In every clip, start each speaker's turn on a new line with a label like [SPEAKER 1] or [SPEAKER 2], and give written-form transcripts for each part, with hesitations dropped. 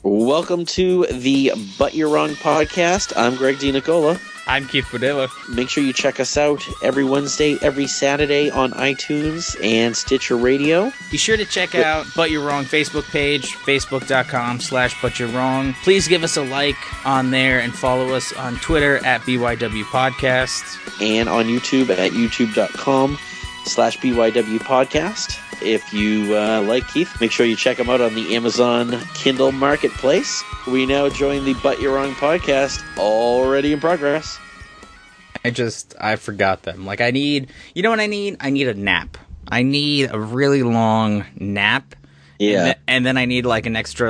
[SPEAKER 1] Welcome to the But You're Wrong podcast. I'm Greg DiNicola.
[SPEAKER 2] I'm Keith Padilla.
[SPEAKER 1] Make sure you check us out every Wednesday, every Saturday on iTunes and Stitcher Radio.
[SPEAKER 2] Be sure to check out But You're Wrong Facebook page, facebook.com/butyourwrong. Please give us a like on there and follow us on Twitter at BYW Podcast.
[SPEAKER 1] And on YouTube at youtube.com/BYW Podcast. If you like Keith, make sure you check him out on the Amazon Kindle Marketplace. We now join the But You're Wrong podcast, already in progress.
[SPEAKER 2] I forgot them. Like, you know what I need? I need a nap. I need a really long nap.
[SPEAKER 1] Yeah.
[SPEAKER 2] And then I need, like, an extra,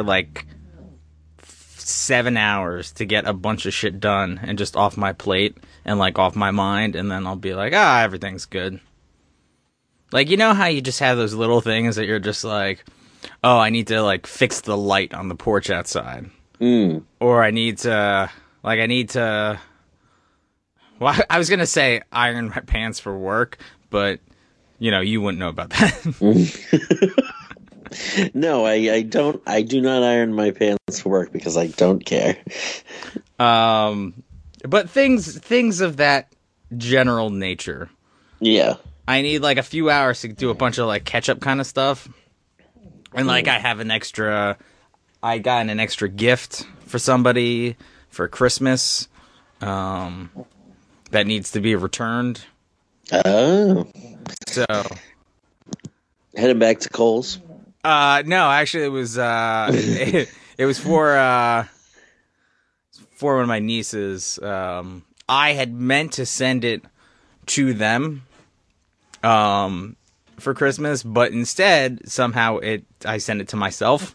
[SPEAKER 2] 7 hours to get a bunch of shit done and just off my plate and, off my mind. And then I'll be like, everything's good. Like, you know how you just have those little things that you're just like, oh, I need to, fix the light on the porch outside. Or I need to, well, I was going to say iron my pants for work, but, you wouldn't know about that.
[SPEAKER 1] No, I don't. I do not iron my pants for work because I don't care.
[SPEAKER 2] But things of that general nature.
[SPEAKER 1] Yeah.
[SPEAKER 2] I need a few hours to do a bunch of catch-up kind of stuff. And I got an extra gift for somebody for Christmas that needs to be returned.
[SPEAKER 1] Oh.
[SPEAKER 2] So
[SPEAKER 1] heading back to Kohl's?
[SPEAKER 2] No, actually it was it was for one of my nieces. I had meant to send it to them for Christmas, but instead somehow I sent it to myself.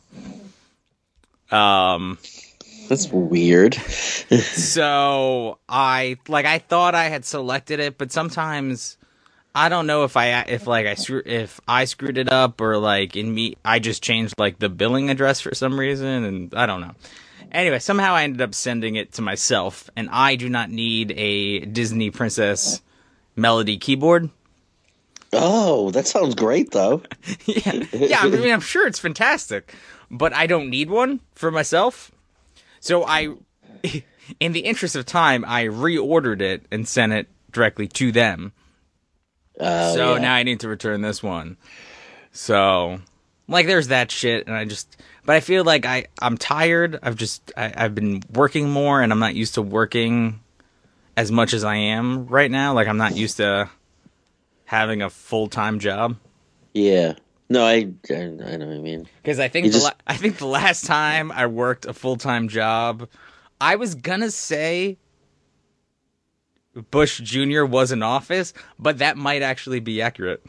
[SPEAKER 1] That's weird.
[SPEAKER 2] So I thought I had selected it, but sometimes I don't know if I screwed it up or I just changed the billing address for some reason, and I don't know. Anyway, somehow I ended up sending it to myself, and I do not need a Disney Princess Melody keyboard.
[SPEAKER 1] Oh, that sounds great, though.
[SPEAKER 2] Yeah. I mean, I'm sure it's fantastic, but I don't need one for myself. So in the interest of time, I reordered it and sent it directly to them. So now I need to return this one. So, there's that shit, and but I feel like I'm tired. I've been working more, and I'm not used to working as much as I am right now. I'm not used to having a full-time job.
[SPEAKER 1] Yeah. No, I know what I mean.
[SPEAKER 2] Because I think the last time I worked a full-time job, I was gonna say Bush Jr. was in office, but that might actually be accurate.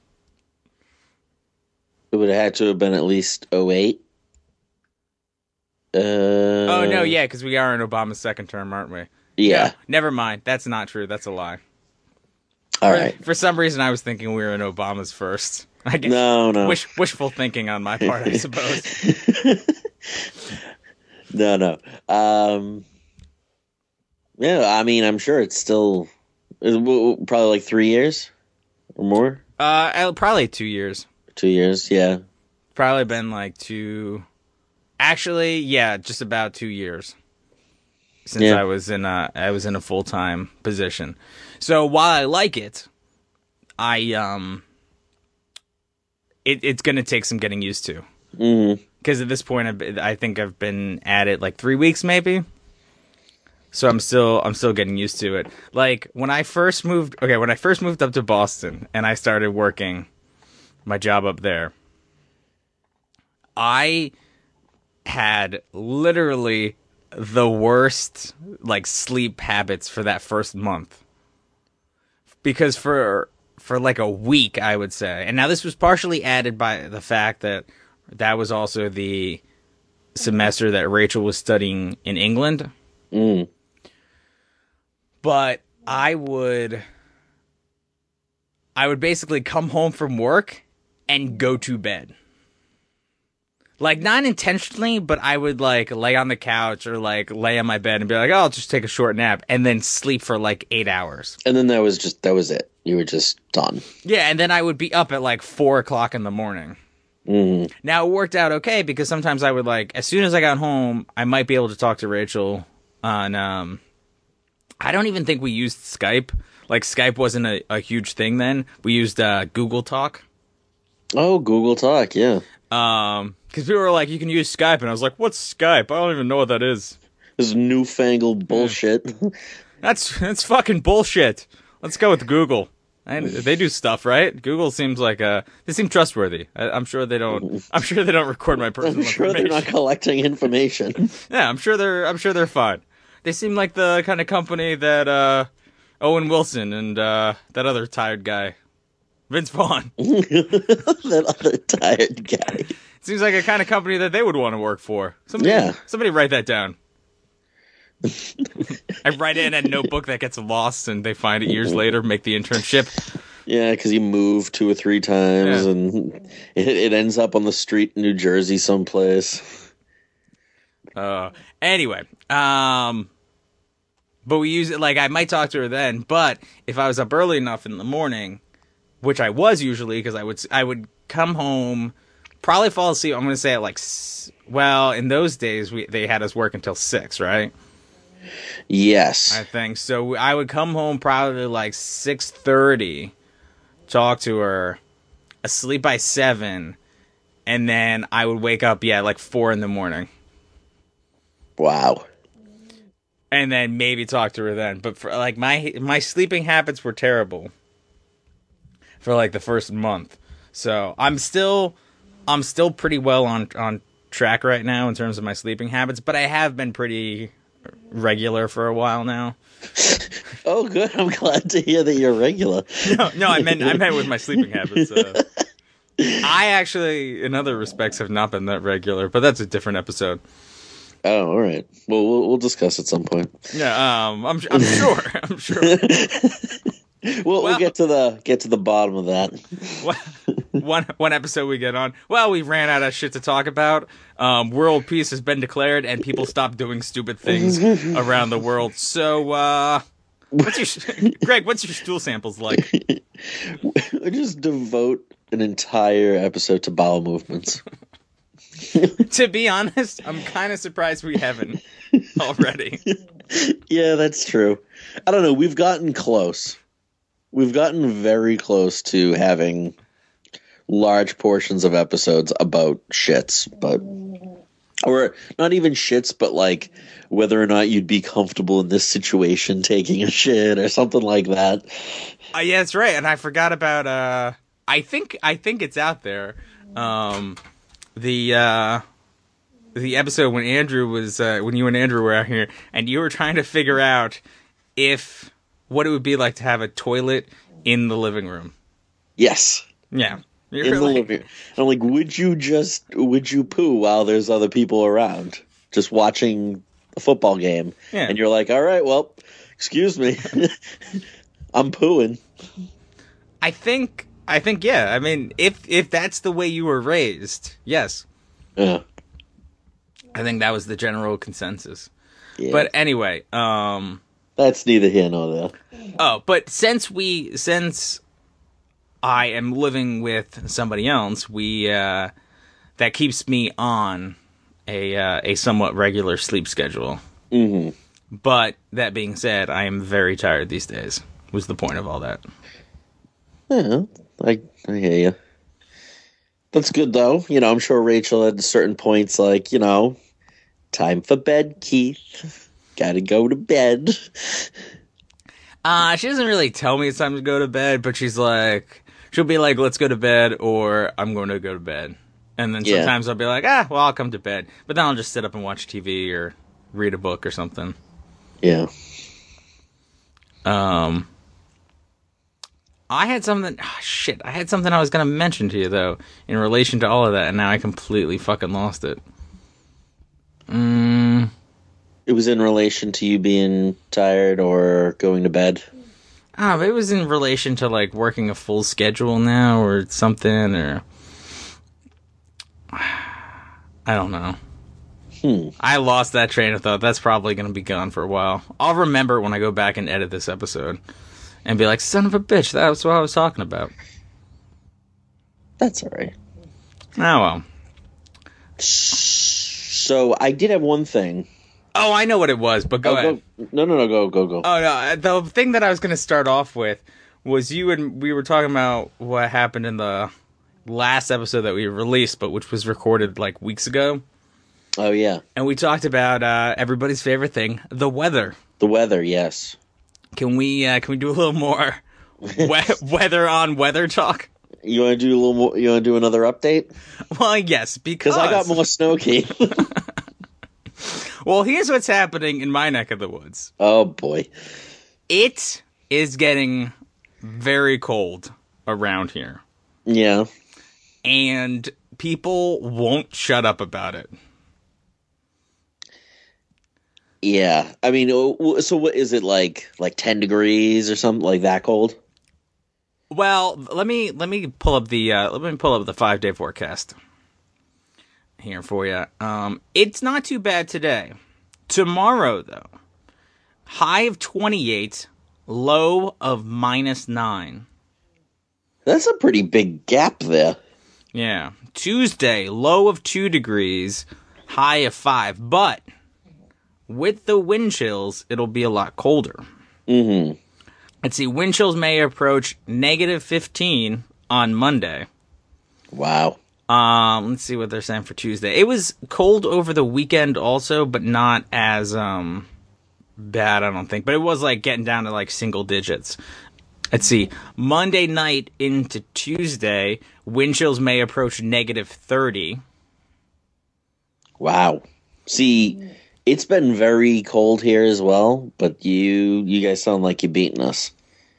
[SPEAKER 1] It would have had to have been at least 2008.
[SPEAKER 2] Oh, no, yeah, because we are in Obama's second term, aren't we?
[SPEAKER 1] Yeah.
[SPEAKER 2] No, never mind. That's not true. That's a lie.
[SPEAKER 1] All right.
[SPEAKER 2] For some reason, I was thinking we were in Obama's first. I guess
[SPEAKER 1] No.
[SPEAKER 2] Wishful thinking on my part, I suppose.
[SPEAKER 1] No. Yeah, I mean, I'm sure it's still probably 3 years or more.
[SPEAKER 2] Probably 2 years.
[SPEAKER 1] 2 years, yeah.
[SPEAKER 2] Probably been 2. Actually, yeah, just about 2 years since I was in a full-time position. So while I like it, it's going to take some getting used to.
[SPEAKER 1] Mm-hmm.
[SPEAKER 2] Because at this point, I think I've been at it 3 weeks, maybe. So I'm still getting used to it. When I first moved up to Boston and I started working my job up there, I had literally the worst sleep habits for that first month. Because for a week, I would say, and now this was partially added by the fact that was also the semester that Rachel was studying in England.
[SPEAKER 1] Mm.
[SPEAKER 2] But I would basically come home from work and go to bed. Not intentionally, but I would lay on the couch or lay on my bed and be like, oh, I'll just take a short nap and then sleep for 8 hours.
[SPEAKER 1] And then that was it. You were just done.
[SPEAKER 2] Yeah, and then I would be up at 4 o'clock in the morning. Now, it worked out okay because sometimes I would, like, as soon as I got home, I might be able to talk to Rachel on, I don't even think we used Skype. Like, Skype wasn't a huge thing then. We used Google Talk.
[SPEAKER 1] Oh, Google Talk, yeah.
[SPEAKER 2] Because people were like, you can use Skype. And I was like, what's Skype? I don't even know what that is.
[SPEAKER 1] This newfangled bullshit.
[SPEAKER 2] That's fucking bullshit. Let's go with Google. And they do stuff, right? Google seems like they seem trustworthy. I'm sure they don't. I'm sure they don't record my personal
[SPEAKER 1] I'm sure
[SPEAKER 2] information.
[SPEAKER 1] they're not collecting information.
[SPEAKER 2] Yeah, I'm sure they're fine. They seem like the kind of company that Owen Wilson and that other tired guy, Vince Vaughn.
[SPEAKER 1] That other tired guy.
[SPEAKER 2] Seems like a kind of company that they would want to work for. Somebody write that down. I write it in a notebook that gets lost, and they find it years later. Make the internship.
[SPEAKER 1] Yeah, because he moved 2 or 3 times, and it ends up on the street in New Jersey someplace.
[SPEAKER 2] Anyway, but we use it, like, I might talk to her then, but if I was up early enough in the morning, which I was usually, because I would come home, probably fall asleep, I'm going to say at like, well, in those days, they had us work until 6, right?
[SPEAKER 1] Yes.
[SPEAKER 2] I think. So I would come home probably like 6:30, talk to her, asleep by 7, and then I would wake up, like 4 in the morning.
[SPEAKER 1] Wow.
[SPEAKER 2] And then maybe talk to her then. But for like my sleeping habits were terrible for like the first month. So I'm still pretty well on track right now in terms of my sleeping habits, but I have been pretty regular for a while now.
[SPEAKER 1] Oh, good. I'm glad to hear that you're regular.
[SPEAKER 2] No, I meant with my sleeping habits. I actually, in other respects, have not been that regular, but that's a different episode.
[SPEAKER 1] Oh, all right. Well, we'll discuss at some point.
[SPEAKER 2] Yeah, I'm sure. I'm sure.
[SPEAKER 1] We'll get to the bottom of that.
[SPEAKER 2] One episode we get on. Well, we ran out of shit to talk about. World peace has been declared, and people stopped doing stupid things around the world. So, Greg? What's your stool samples like?
[SPEAKER 1] I just devote an entire episode to bowel movements.
[SPEAKER 2] To be honest, I'm kind of surprised we haven't already.
[SPEAKER 1] Yeah, that's true. I don't know. We've gotten close. We've gotten very close to having large portions of episodes about shits, or not even shits, but like whether or not you'd be comfortable in this situation taking a shit or something like that.
[SPEAKER 2] Yeah, that's right. And I forgot about. I think it's out there. The episode when Andrew was when you and Andrew were out here, and you were trying to figure out what it would be like to have a toilet in the living room.
[SPEAKER 1] Yes.
[SPEAKER 2] Yeah.
[SPEAKER 1] In the living room. I'm like, would you poo while there's other people around, just watching a football game?
[SPEAKER 2] Yeah.
[SPEAKER 1] And you're like, all right, well, excuse me, I'm pooing.
[SPEAKER 2] I think, yeah. I mean, if that's the way you were raised, yes.
[SPEAKER 1] Yeah.
[SPEAKER 2] I think that was the general consensus.
[SPEAKER 1] Yeah.
[SPEAKER 2] But anyway,
[SPEAKER 1] that's neither here nor there.
[SPEAKER 2] Oh, but since I am living with somebody else, that keeps me on a somewhat regular sleep schedule.
[SPEAKER 1] Mm-hmm.
[SPEAKER 2] But that being said, I am very tired these days. Was the point of all that?
[SPEAKER 1] Yeah, I hear you. That's good though. I'm sure Rachel at certain points, like, time for bed, Keith. Gotta go to bed.
[SPEAKER 2] She doesn't really tell me it's time to go to bed, but she'll be like, let's go to bed, or I'm going to go to bed. And then sometimes I'll be like, well, I'll come to bed. But then I'll just sit up and watch TV or read a book or something.
[SPEAKER 1] Yeah.
[SPEAKER 2] I had something I was going to mention to you, though, in relation to all of that, and now I completely fucking lost it.
[SPEAKER 1] It was in relation to you being tired or going to bed?
[SPEAKER 2] It was in relation to, like, working a full schedule now or something, or... I don't know. I lost that train of thought. That's probably going to be gone for a while. I'll remember when I go back and edit this episode and be like, son of a bitch, that's what I was talking about.
[SPEAKER 1] That's all right.
[SPEAKER 2] Oh, well.
[SPEAKER 1] So I did have one thing.
[SPEAKER 2] Oh, I know what it was, but go ahead.
[SPEAKER 1] No, go.
[SPEAKER 2] Oh, no, the thing that I was going to start off with was we were talking about what happened in the last episode that we released, but which was recorded like weeks ago.
[SPEAKER 1] Oh, yeah.
[SPEAKER 2] And we talked about everybody's favorite thing, the weather.
[SPEAKER 1] The weather, yes.
[SPEAKER 2] Can we do a little more weather on weather talk?
[SPEAKER 1] You want to do a little more? You want to do another update?
[SPEAKER 2] Well, yes, because
[SPEAKER 1] I got more snow, Keith.
[SPEAKER 2] Well, here's what's happening in my neck of the woods.
[SPEAKER 1] Oh, boy.
[SPEAKER 2] It is getting very cold around here.
[SPEAKER 1] Yeah.
[SPEAKER 2] And people won't shut up about it.
[SPEAKER 1] Yeah. I mean, so what is it like 10 degrees or something like that cold?
[SPEAKER 2] Well, let me pull up the 5-day forecast here for you. It's not too bad today. Tomorrow, though, high of 28, low of -9.
[SPEAKER 1] That's a pretty big gap there.
[SPEAKER 2] Yeah. Tuesday, low of 2 degrees, high of 5. But with the wind chills, it'll be a lot colder.
[SPEAKER 1] Mm-hmm.
[SPEAKER 2] Let's see, wind chills may approach -15 on Monday.
[SPEAKER 1] Wow.
[SPEAKER 2] Let's see what they're saying for Tuesday. It was cold over the weekend also, but not as bad, I don't think. But it was like getting down to like single digits. Let's see, Monday night into Tuesday, wind chills may approach -30.
[SPEAKER 1] Wow. See, it's been very cold here as well, but you guys sound like you're beating us.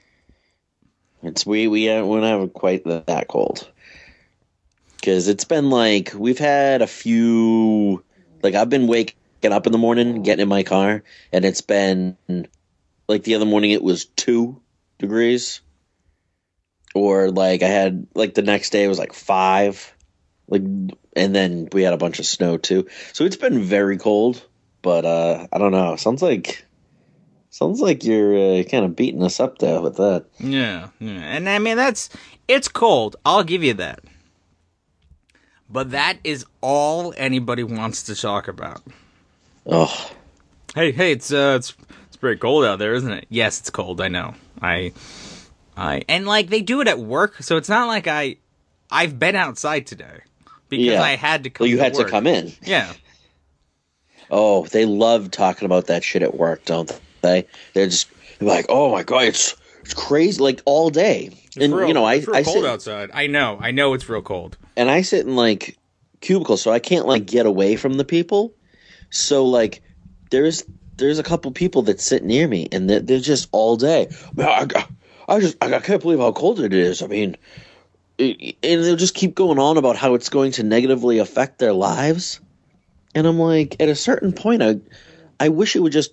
[SPEAKER 1] We don't have quite that cold. Because it's been like, we've had a few, like I've been waking up in the morning, getting in my car, and it's been, like the other morning it was 2 degrees. Or like I had, like the next day it was like 5. Like, and then we had a bunch of snow too. So it's been very cold, but I don't know. Sounds like you're kind of beating us up there with that.
[SPEAKER 2] Yeah. And I mean, it's cold. I'll give you that. But that is all anybody wants to talk about.
[SPEAKER 1] Oh.
[SPEAKER 2] Hey, it's pretty cold out there, isn't it? Yes, it's cold. I know. And like they do it at work, so it's not like I've been outside today because I had to come.
[SPEAKER 1] Well, you had
[SPEAKER 2] work.
[SPEAKER 1] to come in.
[SPEAKER 2] Yeah.
[SPEAKER 1] Oh, they love talking about that shit at work, don't they? They're just like, oh my god, it's crazy, like all day. And
[SPEAKER 2] real,
[SPEAKER 1] you know,
[SPEAKER 2] it's real
[SPEAKER 1] I
[SPEAKER 2] cold
[SPEAKER 1] sit,
[SPEAKER 2] outside. I know it's real cold.
[SPEAKER 1] And I sit in like cubicles, so I can't like get away from the people. So like, there's a couple people that sit near me, and they're just all day. Man, I can't believe how cold it is. I mean, and they'll just keep going on about how it's going to negatively affect their lives. And I'm like, at a certain point, I wish you'd just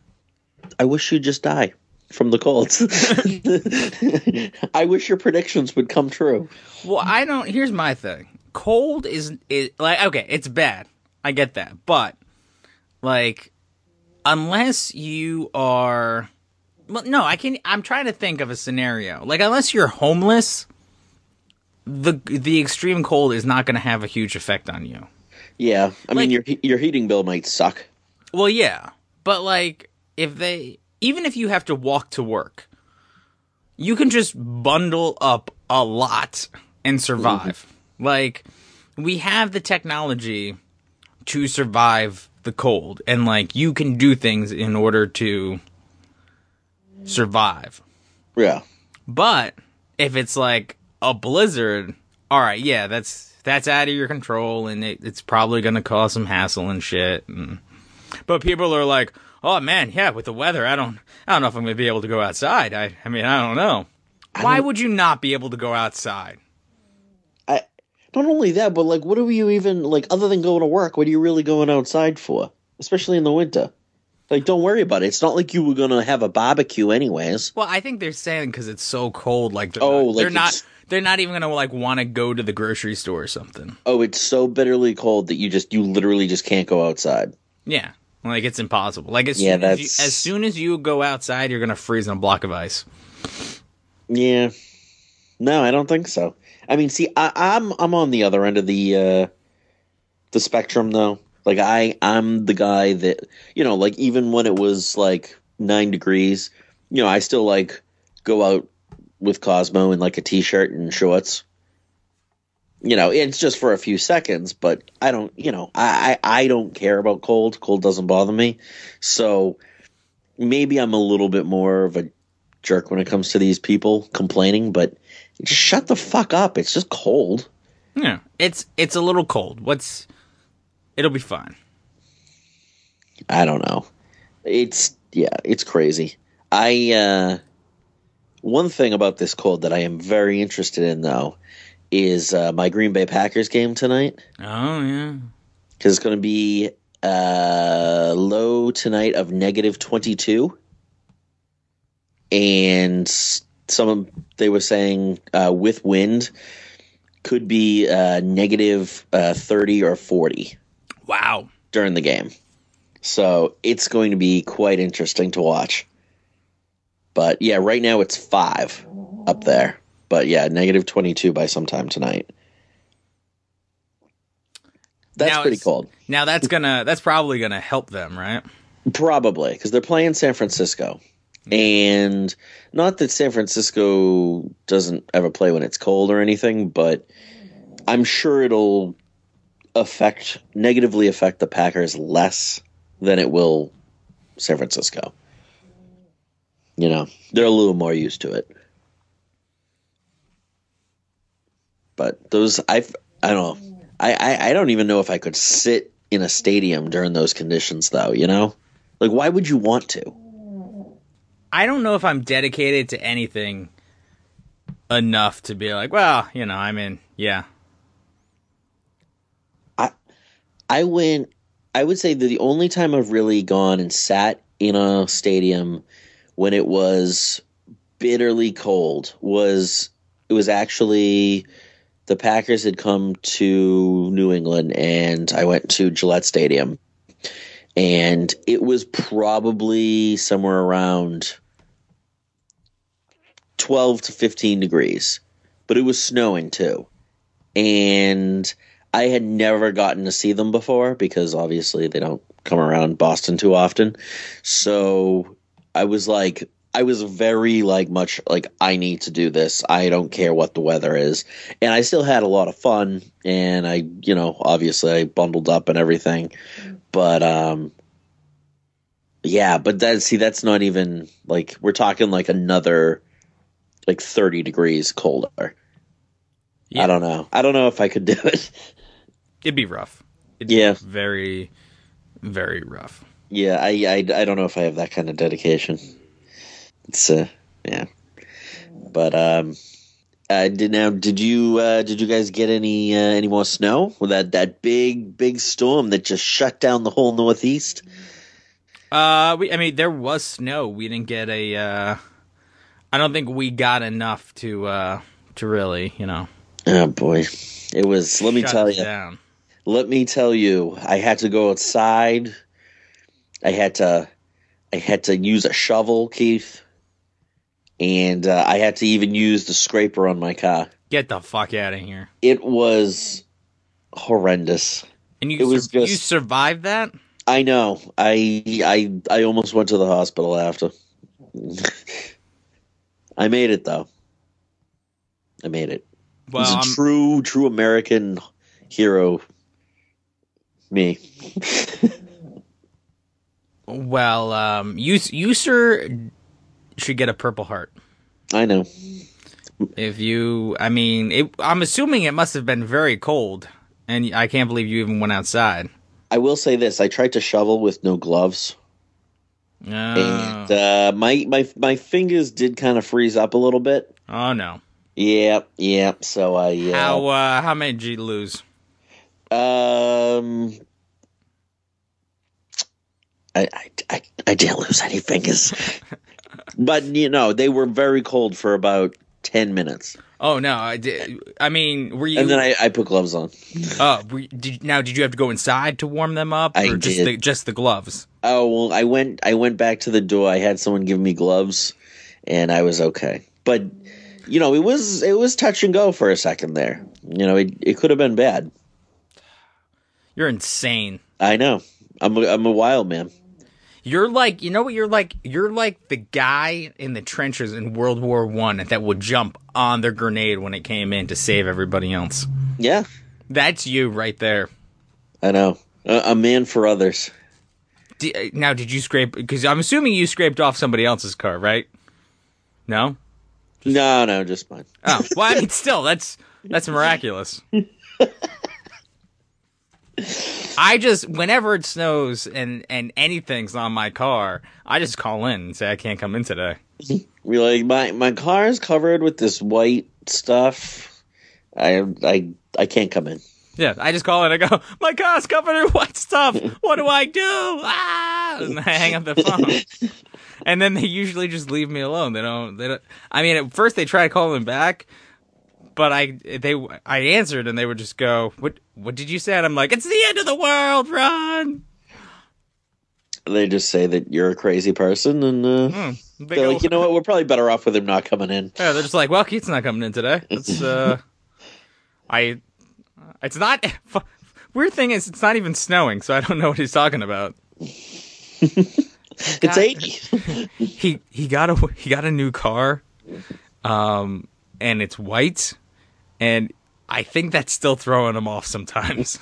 [SPEAKER 1] die from the colds. I wish your predictions would come true.
[SPEAKER 2] Well, here's my thing. Cold is like, okay, it's bad. I get that. But like, unless you are, well, no, I'm trying to think of a scenario. Like, unless you're homeless, the extreme cold is not going to have a huge effect on you.
[SPEAKER 1] Yeah, I mean, your heating bill might suck.
[SPEAKER 2] Well, yeah, but like, even if you have to walk to work, you can just bundle up a lot and survive. Mm-hmm. Like, we have the technology to survive the cold, and like, you can do things in order to survive.
[SPEAKER 1] Yeah.
[SPEAKER 2] But if it's like a blizzard, all right, yeah, that's out of your control, and it's probably going to cause some hassle and shit. But people are like, oh man, yeah, with the weather, I don't know if I'm going to be able to go outside. I mean, I don't know. Why would you not be able to go outside?
[SPEAKER 1] Not only that, but like, what are you even, like, other than going to work, what are you really going outside for? Especially in the winter. Like, don't worry about it. It's not like you were going to have a barbecue anyways.
[SPEAKER 2] Well, I think they're saying because it's so cold, like, they're not even going to, like, want to go to the grocery store or something.
[SPEAKER 1] Oh, it's so bitterly cold that you literally just can't go outside.
[SPEAKER 2] Yeah. Like, it's impossible. Like, as soon as you go outside, you're going to freeze on a block of ice.
[SPEAKER 1] Yeah. No, I don't think so. I mean, see, I'm on the other end of the spectrum though. Like I'm the guy that, like even when it was like 9 degrees, I still like go out with Cosmo in like a t-shirt and shorts. It's just for a few seconds, but I don't, I don't care about cold. Cold doesn't bother me. So maybe I'm a little bit more of a jerk when it comes to these people complaining, but just shut the fuck up. It's just cold.
[SPEAKER 2] Yeah, it's a little cold. It'll be fine.
[SPEAKER 1] I don't know. It's crazy. One thing about this cold that I am very interested in though is my Green Bay Packers game tonight.
[SPEAKER 2] Oh yeah.
[SPEAKER 1] Because it's going to be low tonight of -22. And they were saying with wind could be -30 or 40.
[SPEAKER 2] Wow.
[SPEAKER 1] During the game. So it's going to be quite interesting to watch. But yeah, right now it's 5 up there. But yeah, -22 by sometime tonight. That's pretty cold.
[SPEAKER 2] Now that's probably gonna help them, right?
[SPEAKER 1] Probably, because they're playing San Francisco. And not that San Francisco doesn't ever play when it's cold or anything, but I'm sure it'll negatively affect the Packers less than it will San Francisco. They're a little more used to it. But those, I don't know. I don't even know if I could sit in a stadium during those conditions, though, Like, why would you want to?
[SPEAKER 2] I don't know if I'm dedicated to anything enough to be like, well, I'm in, yeah.
[SPEAKER 1] I would say that the only time I've really gone and sat in a stadium when it was bitterly cold was actually the Packers had come to New England, and I went to Gillette Stadium, and it was probably somewhere around 12 to 15 degrees, but it was snowing too. And I had never gotten to see them before because obviously they don't come around Boston too often. So I was very much like, I need to do this. I don't care what the weather is. And I still had a lot of fun. And I, obviously I bundled up and everything. But, yeah, but that's not even like, we're talking like another like 30 degrees colder. Yeah. I don't know. I don't know if I could do it.
[SPEAKER 2] It'd be rough. It'd
[SPEAKER 1] be
[SPEAKER 2] very, very rough.
[SPEAKER 1] Yeah, I don't know if I have that kind of dedication. It's yeah. But did you guys get any more snow with that big storm that just shut down the whole Northeast?
[SPEAKER 2] There was snow. We didn't get I don't think we got enough to really,
[SPEAKER 1] Oh boy, it was. Let me tell you. Let me tell you. I had to go outside. I had to use a shovel, Keith, and I had to even use the scraper on my car.
[SPEAKER 2] Get the fuck out of here!
[SPEAKER 1] It was horrendous.
[SPEAKER 2] And you survived that?
[SPEAKER 1] I know. I almost went to the hospital after. I made it though. I made it. Well, it's a true American hero. Me.
[SPEAKER 2] Well, you sir should get a Purple Heart.
[SPEAKER 1] I know.
[SPEAKER 2] I'm assuming it must have been very cold, and I can't believe you even went outside.
[SPEAKER 1] I will say this: I tried to shovel with no gloves, and my fingers did kind of freeze up a little bit.
[SPEAKER 2] Oh no!
[SPEAKER 1] Yeah. So
[SPEAKER 2] how many did you lose?
[SPEAKER 1] I didn't lose any fingers, but they were very cold for about 10 minutes.
[SPEAKER 2] Oh no! I did. Were you?
[SPEAKER 1] And then I put gloves on.
[SPEAKER 2] Oh, did you have to go inside to warm them up, or just the gloves?
[SPEAKER 1] Oh well, I went back to the door. I had someone give me gloves, and I was okay. But it was touch and go for a second there. It could have been bad.
[SPEAKER 2] You're insane.
[SPEAKER 1] I know. I'm a wild man.
[SPEAKER 2] You're like, you know what you're like? You're like the guy in the trenches in World War I that would jump on their grenade when it came in to save everybody else.
[SPEAKER 1] Yeah.
[SPEAKER 2] That's you right there.
[SPEAKER 1] I know. A man for others.
[SPEAKER 2] Now, did you scrape? Because I'm assuming you scraped off somebody else's car, right? No?
[SPEAKER 1] No, just mine.
[SPEAKER 2] Oh, well, I mean, still, that's miraculous. I just, whenever it snows and anything's on my car, I just call in and say I can't come in today.
[SPEAKER 1] We're like, my car is covered with this white stuff. I can't come in.
[SPEAKER 2] Yeah, I just call in. I go, my car's covered in white stuff. What do I do? Ah! And I hang up the phone. And then they usually just leave me alone. They don't. I mean, at first they try calling back, but I answered and they would just go, "What did you say?" And I'm like, "It's the end of the world. Run!" They
[SPEAKER 1] just say that you're a crazy person, and they're like, you know what? We're probably better off with him not coming in.
[SPEAKER 2] Yeah, they're just like, "Well, Keith's not coming in today." It's not. Weird thing is, it's not even snowing, so I don't know what he's talking about.
[SPEAKER 1] It's 80.
[SPEAKER 2] He got a new car, and it's white, and I think that's still throwing him off sometimes.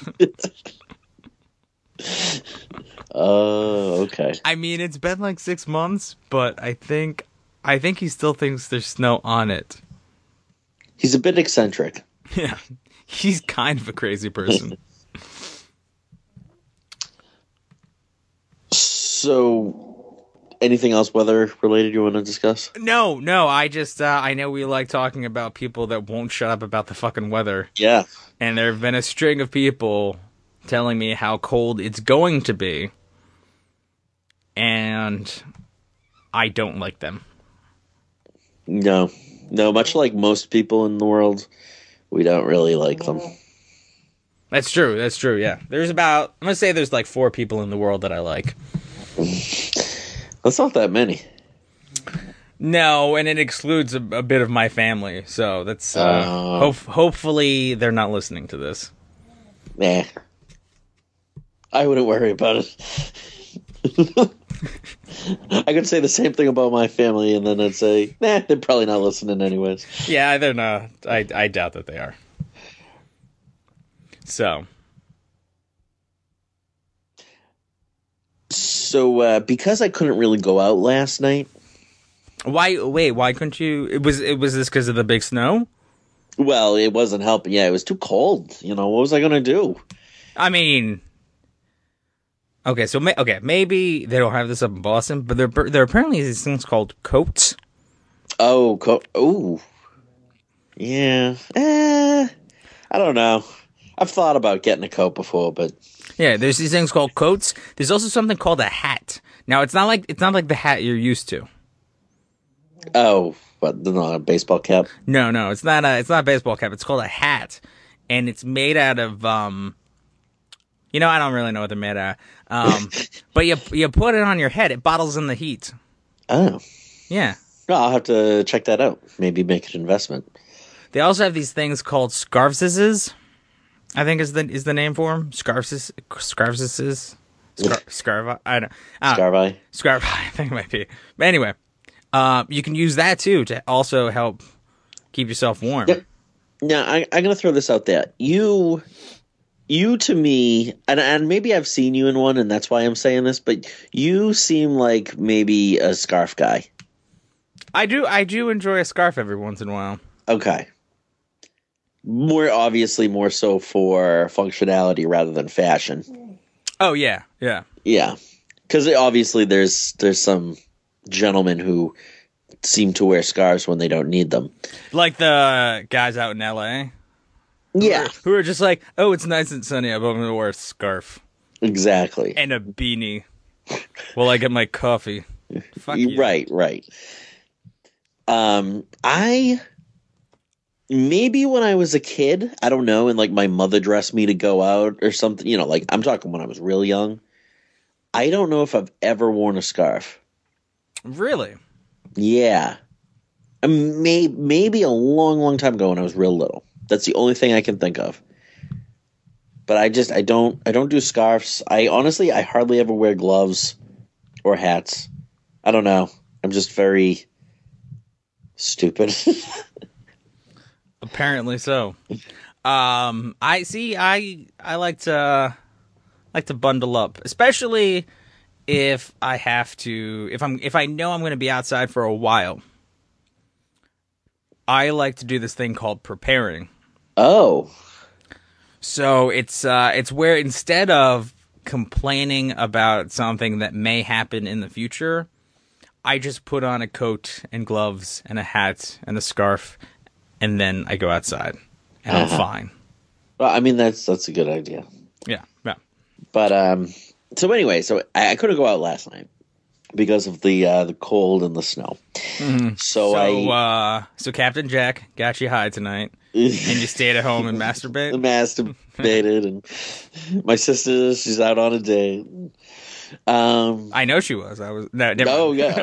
[SPEAKER 1] Oh, okay.
[SPEAKER 2] I mean, it's been like 6 months, but I think he still thinks there's snow on it.
[SPEAKER 1] He's a bit eccentric.
[SPEAKER 2] Yeah, he's kind of a crazy person.
[SPEAKER 1] So, anything else weather related you want to discuss?
[SPEAKER 2] No. I just I know we like talking about people that won't shut up about the fucking weather.
[SPEAKER 1] Yeah.
[SPEAKER 2] And there have been a string of people telling me how cold it's going to be, and I don't like them.
[SPEAKER 1] No. Much like most people in the world, we don't really like them.
[SPEAKER 2] That's true. Yeah, I'm gonna say there's like 4 people in the world that I like.
[SPEAKER 1] That's not that many.
[SPEAKER 2] No, and it excludes a bit of my family, so that's hopefully they're not listening to this.
[SPEAKER 1] Nah, I wouldn't worry about it. I could say the same thing about my family, and then I'd say, nah, they're probably not listening anyways.
[SPEAKER 2] Yeah, they're not. I doubt that they are. So,
[SPEAKER 1] because I couldn't really go out last night.
[SPEAKER 2] Why couldn't you? Was this because of the big snow?
[SPEAKER 1] Well, it wasn't helping. Yeah, it was too cold. What was I gonna do?
[SPEAKER 2] I mean, okay, so maybe they don't have this up in Boston, but there are apparently these things called coats.
[SPEAKER 1] Oh, yeah. I don't know. I've thought about getting a coat before, but
[SPEAKER 2] yeah, there's these things called coats. There's also something called a hat. Now, it's not like the hat you're used to.
[SPEAKER 1] Oh, but not a baseball cap?
[SPEAKER 2] No, it's not a baseball cap. It's called a hat, and it's made out of I don't really know what they're made out of. But you put it on your head. It bottles in the heat.
[SPEAKER 1] Oh,
[SPEAKER 2] yeah.
[SPEAKER 1] Well, I'll have to check that out. Maybe make an investment.
[SPEAKER 2] They also have these things called scarfses. I think is the name for them. Scarfses. Scarvi. I don't.
[SPEAKER 1] Scarvi.
[SPEAKER 2] Scarvi. I think it might be. But anyway, you can use that too to also help keep yourself warm.
[SPEAKER 1] Yep. Now, I'm going to throw this out there. You to me, and maybe I've seen you in one, and that's why I'm saying this, but you seem like maybe a scarf guy.
[SPEAKER 2] I do enjoy a scarf every once in a while.
[SPEAKER 1] Okay. More so for functionality rather than fashion.
[SPEAKER 2] Oh, yeah.
[SPEAKER 1] Yeah. Because obviously there's some gentlemen who seem to wear scarves when they don't need them. Like
[SPEAKER 2] the guys out in L.A.?
[SPEAKER 1] Yeah.
[SPEAKER 2] Who are just like, oh, it's nice and sunny, I'm going to wear a scarf.
[SPEAKER 1] Exactly.
[SPEAKER 2] And a beanie while I get my coffee. Fuck you.
[SPEAKER 1] Right. Maybe when I was a kid, I don't know, and like my mother dressed me to go out or something, like I'm talking when I was real young. I don't know if I've ever worn a scarf.
[SPEAKER 2] Really?
[SPEAKER 1] Yeah. Maybe a long, long time ago when I was real little. That's the only thing I can think of. But I don't do scarves. I hardly ever wear gloves or hats. I don't know. I'm just very stupid.
[SPEAKER 2] Apparently so. I see. I like to bundle up, especially if I have to. If I know I'm going to be outside for a while. I like to do this thing called preparing.
[SPEAKER 1] Oh.
[SPEAKER 2] So it's where instead of complaining about something that may happen in the future, I just put on a coat and gloves and a hat and a scarf, and then I go outside, and I'm fine.
[SPEAKER 1] Well, I mean that's a good idea.
[SPEAKER 2] Yeah.
[SPEAKER 1] But so anyway, I couldn't go out last night because of the cold and the snow.
[SPEAKER 2] Mm-hmm. So Captain Jack got you high tonight, and you stayed at home and masturbated.
[SPEAKER 1] And my sister, she's out on a date.
[SPEAKER 2] I know she was. I was. No, never.
[SPEAKER 1] Oh yeah.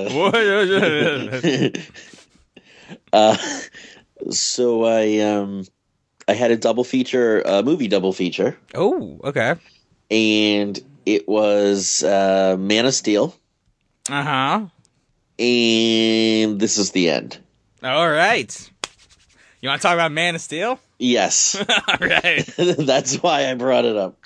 [SPEAKER 1] So I had a movie double feature.
[SPEAKER 2] Oh, okay.
[SPEAKER 1] And it was Man of Steel.
[SPEAKER 2] Uh-huh.
[SPEAKER 1] And This Is the End.
[SPEAKER 2] All right. You want to talk about Man of Steel?
[SPEAKER 1] Yes.
[SPEAKER 2] All right.
[SPEAKER 1] That's why I brought it up.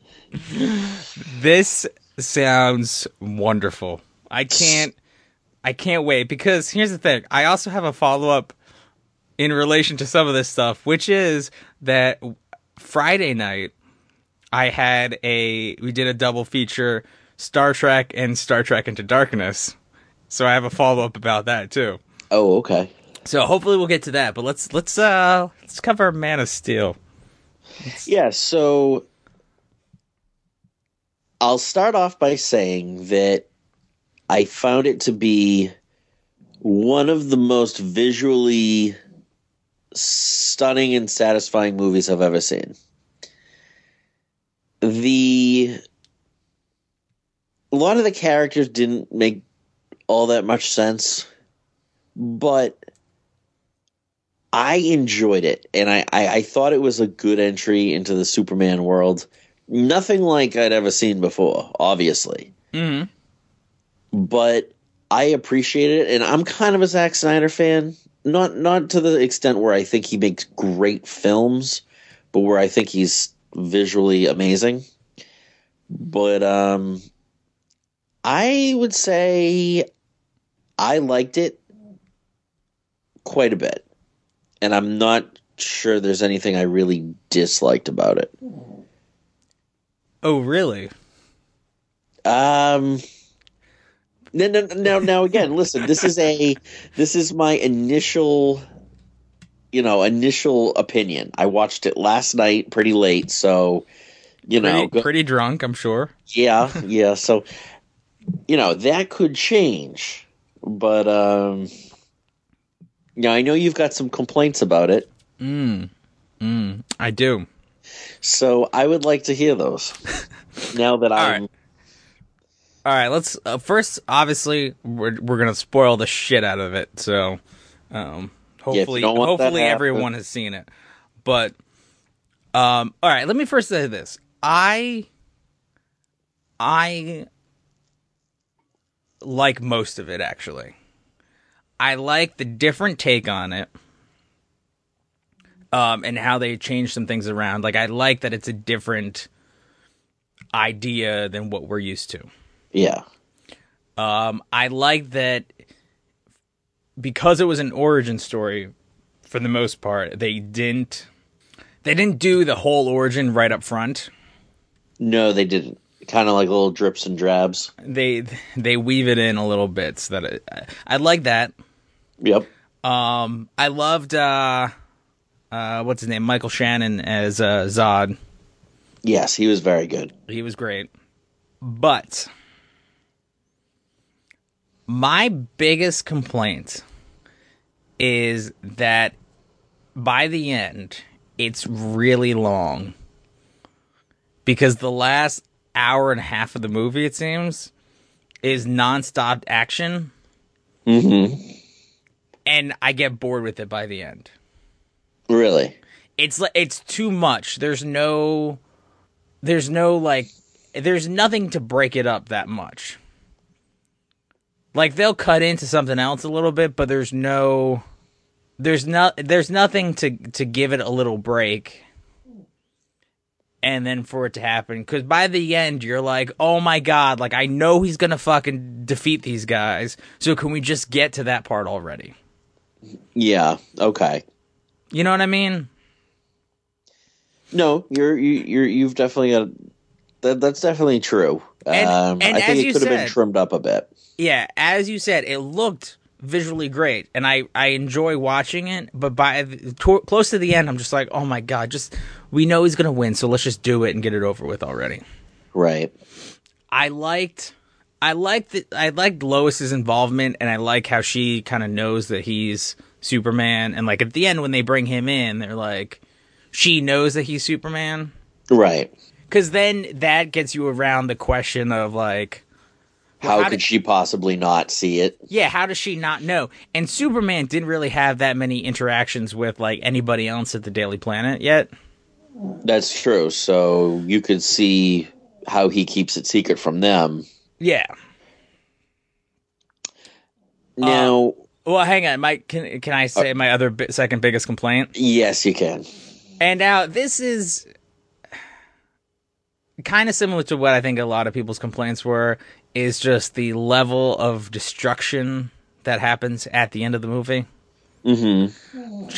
[SPEAKER 2] This sounds wonderful. I can't wait, because here's the thing. I also have a follow-up in relation to some of this stuff, which is that Friday night we did a double feature, Star Trek and Star Trek Into Darkness. So I have a follow-up about that too.
[SPEAKER 1] Oh, okay.
[SPEAKER 2] So hopefully we'll get to that, but let's cover Man of Steel.
[SPEAKER 1] Yeah, so I'll start off by saying that I found it to be one of the most visually stunning and satisfying movies I've ever seen. A lot of the characters didn't make all that much sense, but I enjoyed it, and I thought it was a good entry into the Superman world. Nothing like I'd ever seen before, obviously.
[SPEAKER 2] Mm-hmm.
[SPEAKER 1] But I appreciate it, and I'm kind of a Zack Snyder fan. Not to the extent where I think he makes great films, but where I think he's visually amazing. But I would say I liked it quite a bit. And I'm not sure there's anything I really disliked about it.
[SPEAKER 2] Oh, really?
[SPEAKER 1] Now again, listen, this is my initial opinion. I watched it last night pretty late, so
[SPEAKER 2] pretty drunk, I'm sure.
[SPEAKER 1] Yeah, so that could change. But I know you've got some complaints about it.
[SPEAKER 2] I do.
[SPEAKER 1] So I would like to hear those. Now that I'm...
[SPEAKER 2] All right, let's... first, obviously, we're going to spoil the shit out of it. So, hopefully everyone has seen it. But, all right, let me first say this. I like most of it, actually. I like the different take on it, and how they changed some things around. Like, I like that it's a different idea than what we're used to.
[SPEAKER 1] Yeah.
[SPEAKER 2] I like that because it was an origin story, for the most part, they didn't do the whole origin right up front. No,
[SPEAKER 1] they didn't. Kind of like little drips and drabs.
[SPEAKER 2] They weave it in a little bit, so that I like that.
[SPEAKER 1] Yep.
[SPEAKER 2] I loved what's his name, Michael Shannon as Zod.
[SPEAKER 1] Yes, he was very good.
[SPEAKER 2] He was great. But my biggest complaint is that by the end, it's really long. Because the last hour and a half of the movie, it seems, is nonstop action.
[SPEAKER 1] Mm-hmm.
[SPEAKER 2] and I get bored with it by the end.
[SPEAKER 1] Really?
[SPEAKER 2] It's too much. There's nothing to break it up that much. Like, they'll cut into something else a little bit, but there's nothing to give it a little break. And then for it to happen, because by the end you're like, oh my god, like, I know he's gonna fucking defeat these guys, so can we just get to that part already?
[SPEAKER 1] Yeah. Okay.
[SPEAKER 2] You know what I mean?
[SPEAKER 1] No, you've definitely got that's definitely true.
[SPEAKER 2] And
[SPEAKER 1] I think
[SPEAKER 2] as
[SPEAKER 1] it
[SPEAKER 2] you
[SPEAKER 1] could have been
[SPEAKER 2] said,
[SPEAKER 1] trimmed up a bit.
[SPEAKER 2] Yeah, as you said, it looked visually great, and I enjoy watching it. But close to the end, I'm just like, oh my god, we know he's gonna win, so let's just do it and get it over with already.
[SPEAKER 1] Right.
[SPEAKER 2] I liked Lois's involvement, and I like how she kind of knows that he's Superman, and like at the end when they bring him in, they're like, she knows that he's Superman,
[SPEAKER 1] right?
[SPEAKER 2] Because then that gets you around the question of like,
[SPEAKER 1] how could she possibly not see it?
[SPEAKER 2] Yeah, how does she not know? And Superman didn't really have that many interactions with like anybody else at the Daily Planet yet.
[SPEAKER 1] That's true. So you could see how he keeps it secret from them.
[SPEAKER 2] Yeah.
[SPEAKER 1] Now,
[SPEAKER 2] well, hang on, Mike. Can I say my other second biggest complaint?
[SPEAKER 1] Yes, you can.
[SPEAKER 2] And now this is kind of similar to what I think a lot of people's complaints were. Is just the level of destruction that happens at the end of the movie.
[SPEAKER 1] Mm-hmm.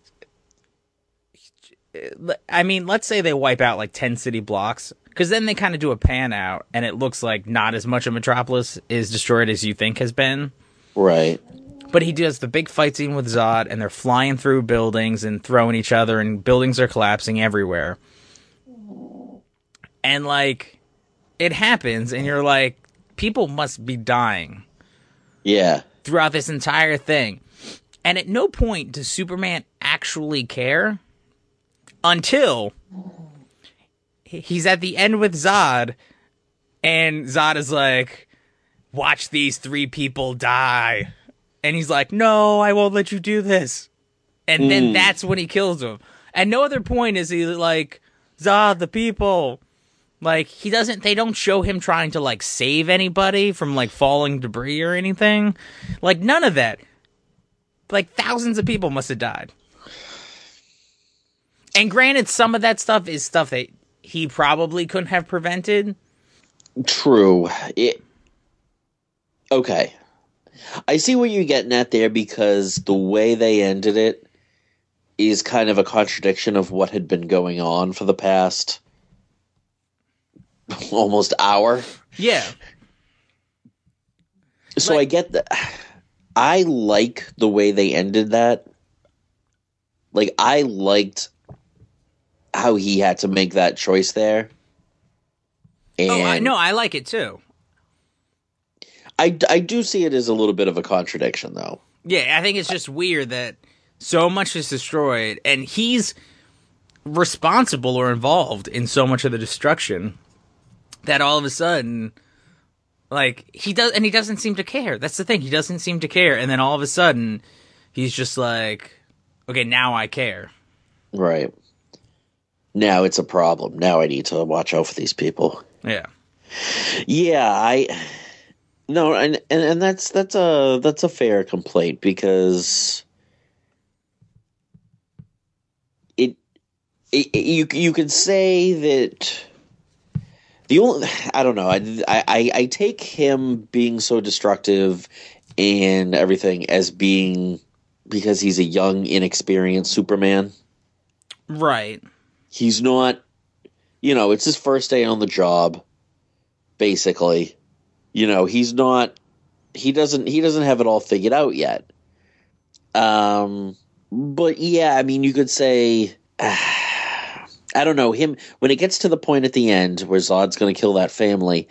[SPEAKER 2] I mean, let's say they wipe out like 10 city blocks, because then they kind of do a pan out, and it looks like not as much of Metropolis is destroyed as you think has been.
[SPEAKER 1] Right.
[SPEAKER 2] But he does the big fight scene with Zod, and they're flying through buildings and throwing each other, and buildings are collapsing everywhere. And like, it happens, and you're like, people must be dying.
[SPEAKER 1] Yeah.
[SPEAKER 2] Throughout this entire thing. And at no point does Superman actually care until he's at the end with Zod, and Zod is like, watch these 3 people die. And he's like, no, I won't let you do this. And then that's when he kills them. At no other point is he like, Zod, the people. Like, they don't show him trying to, like, save anybody from, like, falling debris or anything. Like, none of that. Like, thousands of people must have died. And granted, some of that stuff is stuff that he probably couldn't have prevented.
[SPEAKER 1] True. Okay. I see what you're getting at there, because the way they ended it is kind of a contradiction of what had been going on for the past almost hour.
[SPEAKER 2] Yeah.
[SPEAKER 1] So I get that. I like the way they ended that. Like, I liked how he had to make that choice there. And
[SPEAKER 2] I like it too.
[SPEAKER 1] I do see it as a little bit of a contradiction, though.
[SPEAKER 2] Yeah, I think it's just weird that so much is destroyed, and he's responsible or involved in so much of the destruction, that all of a sudden, like, he doesn't seem to care. That's the thing. He doesn't seem to care. And then all of a sudden, he's just like, okay, now I care. Right.
[SPEAKER 1] Now it's a problem. Now I need to watch out for these people.
[SPEAKER 2] Yeah.
[SPEAKER 1] Yeah, no, and that's a fair complaint, because you could say that I don't know. I take him being so destructive and everything as being because he's a young, inexperienced Superman.
[SPEAKER 2] Right.
[SPEAKER 1] He's not, it's his first day on the job, basically. He doesn't have it all figured out yet. But yeah, I mean, you could say, I don't know, him, when it gets to the point at the end where Zod's going to kill that family,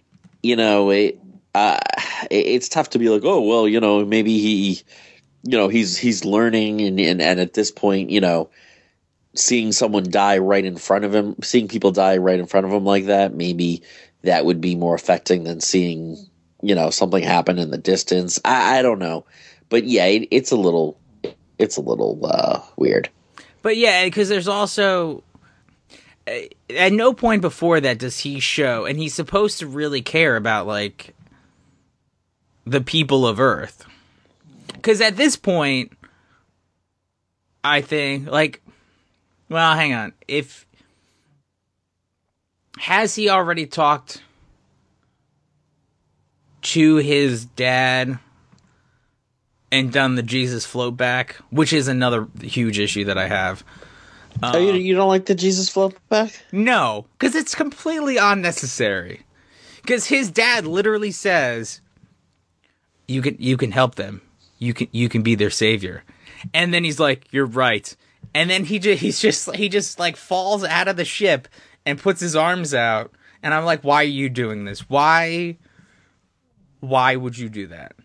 [SPEAKER 1] it's tough to be like, oh, well, maybe he's learning, and at this point, seeing someone die right in front of him, seeing people die right in front of him like that, maybe that would be more affecting than seeing, something happen in the distance. I don't know. But yeah, it's a little weird.
[SPEAKER 2] But yeah, because there's also at no point before that does he show, and he's supposed to really care about like the people of Earth. Because at this point, I think like, well, hang on, has he already talked to his dad and done the Jesus float back, which is another huge issue that I have.
[SPEAKER 1] You don't like the Jesus float back?
[SPEAKER 2] No, because it's completely unnecessary. Because his dad literally says, "You can help them. You can be their savior," and then he's like, "You're right," and then he just like falls out of the ship and puts his arms out, and I'm like, "Why are you doing this? Why would you do that?"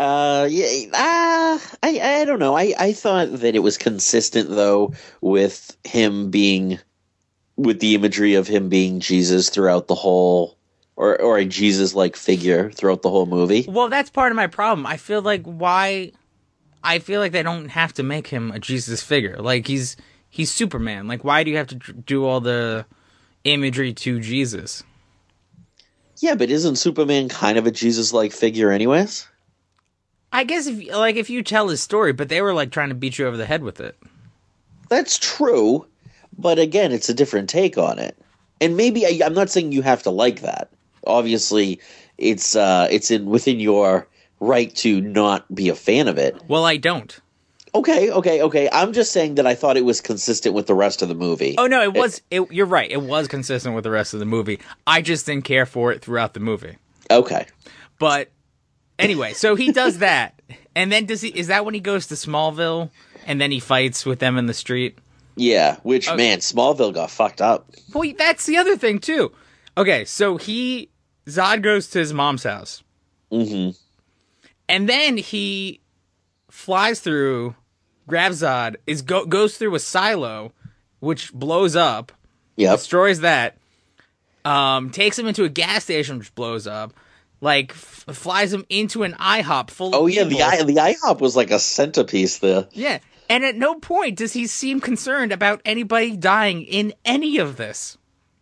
[SPEAKER 1] I don't know. I thought that it was consistent though with him being, with the imagery of him being Jesus throughout the whole, or a Jesus-like figure throughout the whole movie.
[SPEAKER 2] Well, that's part of my problem. I feel like they don't have to make him a Jesus figure. Like he's Superman. Like why do you have to do all the imagery to Jesus?
[SPEAKER 1] Yeah, but isn't Superman kind of a Jesus-like figure anyways?
[SPEAKER 2] I guess if you tell his story, but they were like trying to beat you over the head with it.
[SPEAKER 1] That's true, but again, it's a different take on it. And maybe I'm not saying you have to like that. Obviously, it's within your right to not be a fan of it.
[SPEAKER 2] Well, I don't.
[SPEAKER 1] Okay. I'm just saying that I thought it was consistent with the rest of the movie.
[SPEAKER 2] Oh no, you're right. It was consistent with the rest of the movie. I just didn't care for it throughout the movie.
[SPEAKER 1] Okay.
[SPEAKER 2] But anyway, so he does that, and then is that when he goes to Smallville, and then he fights with them in the street?
[SPEAKER 1] Yeah, which, man, Smallville got fucked up.
[SPEAKER 2] Well, that's the other thing, too. Okay, so Zod goes to his mom's house.
[SPEAKER 1] Mm-hmm.
[SPEAKER 2] And then he flies through, grabs Zod, goes through a silo, which blows up, destroys that, takes him into a gas station, which blows up, like flies him into an IHOP full of people.
[SPEAKER 1] The IHOP was like a centerpiece there.
[SPEAKER 2] Yeah, and at no point does he seem concerned about anybody dying in any of this.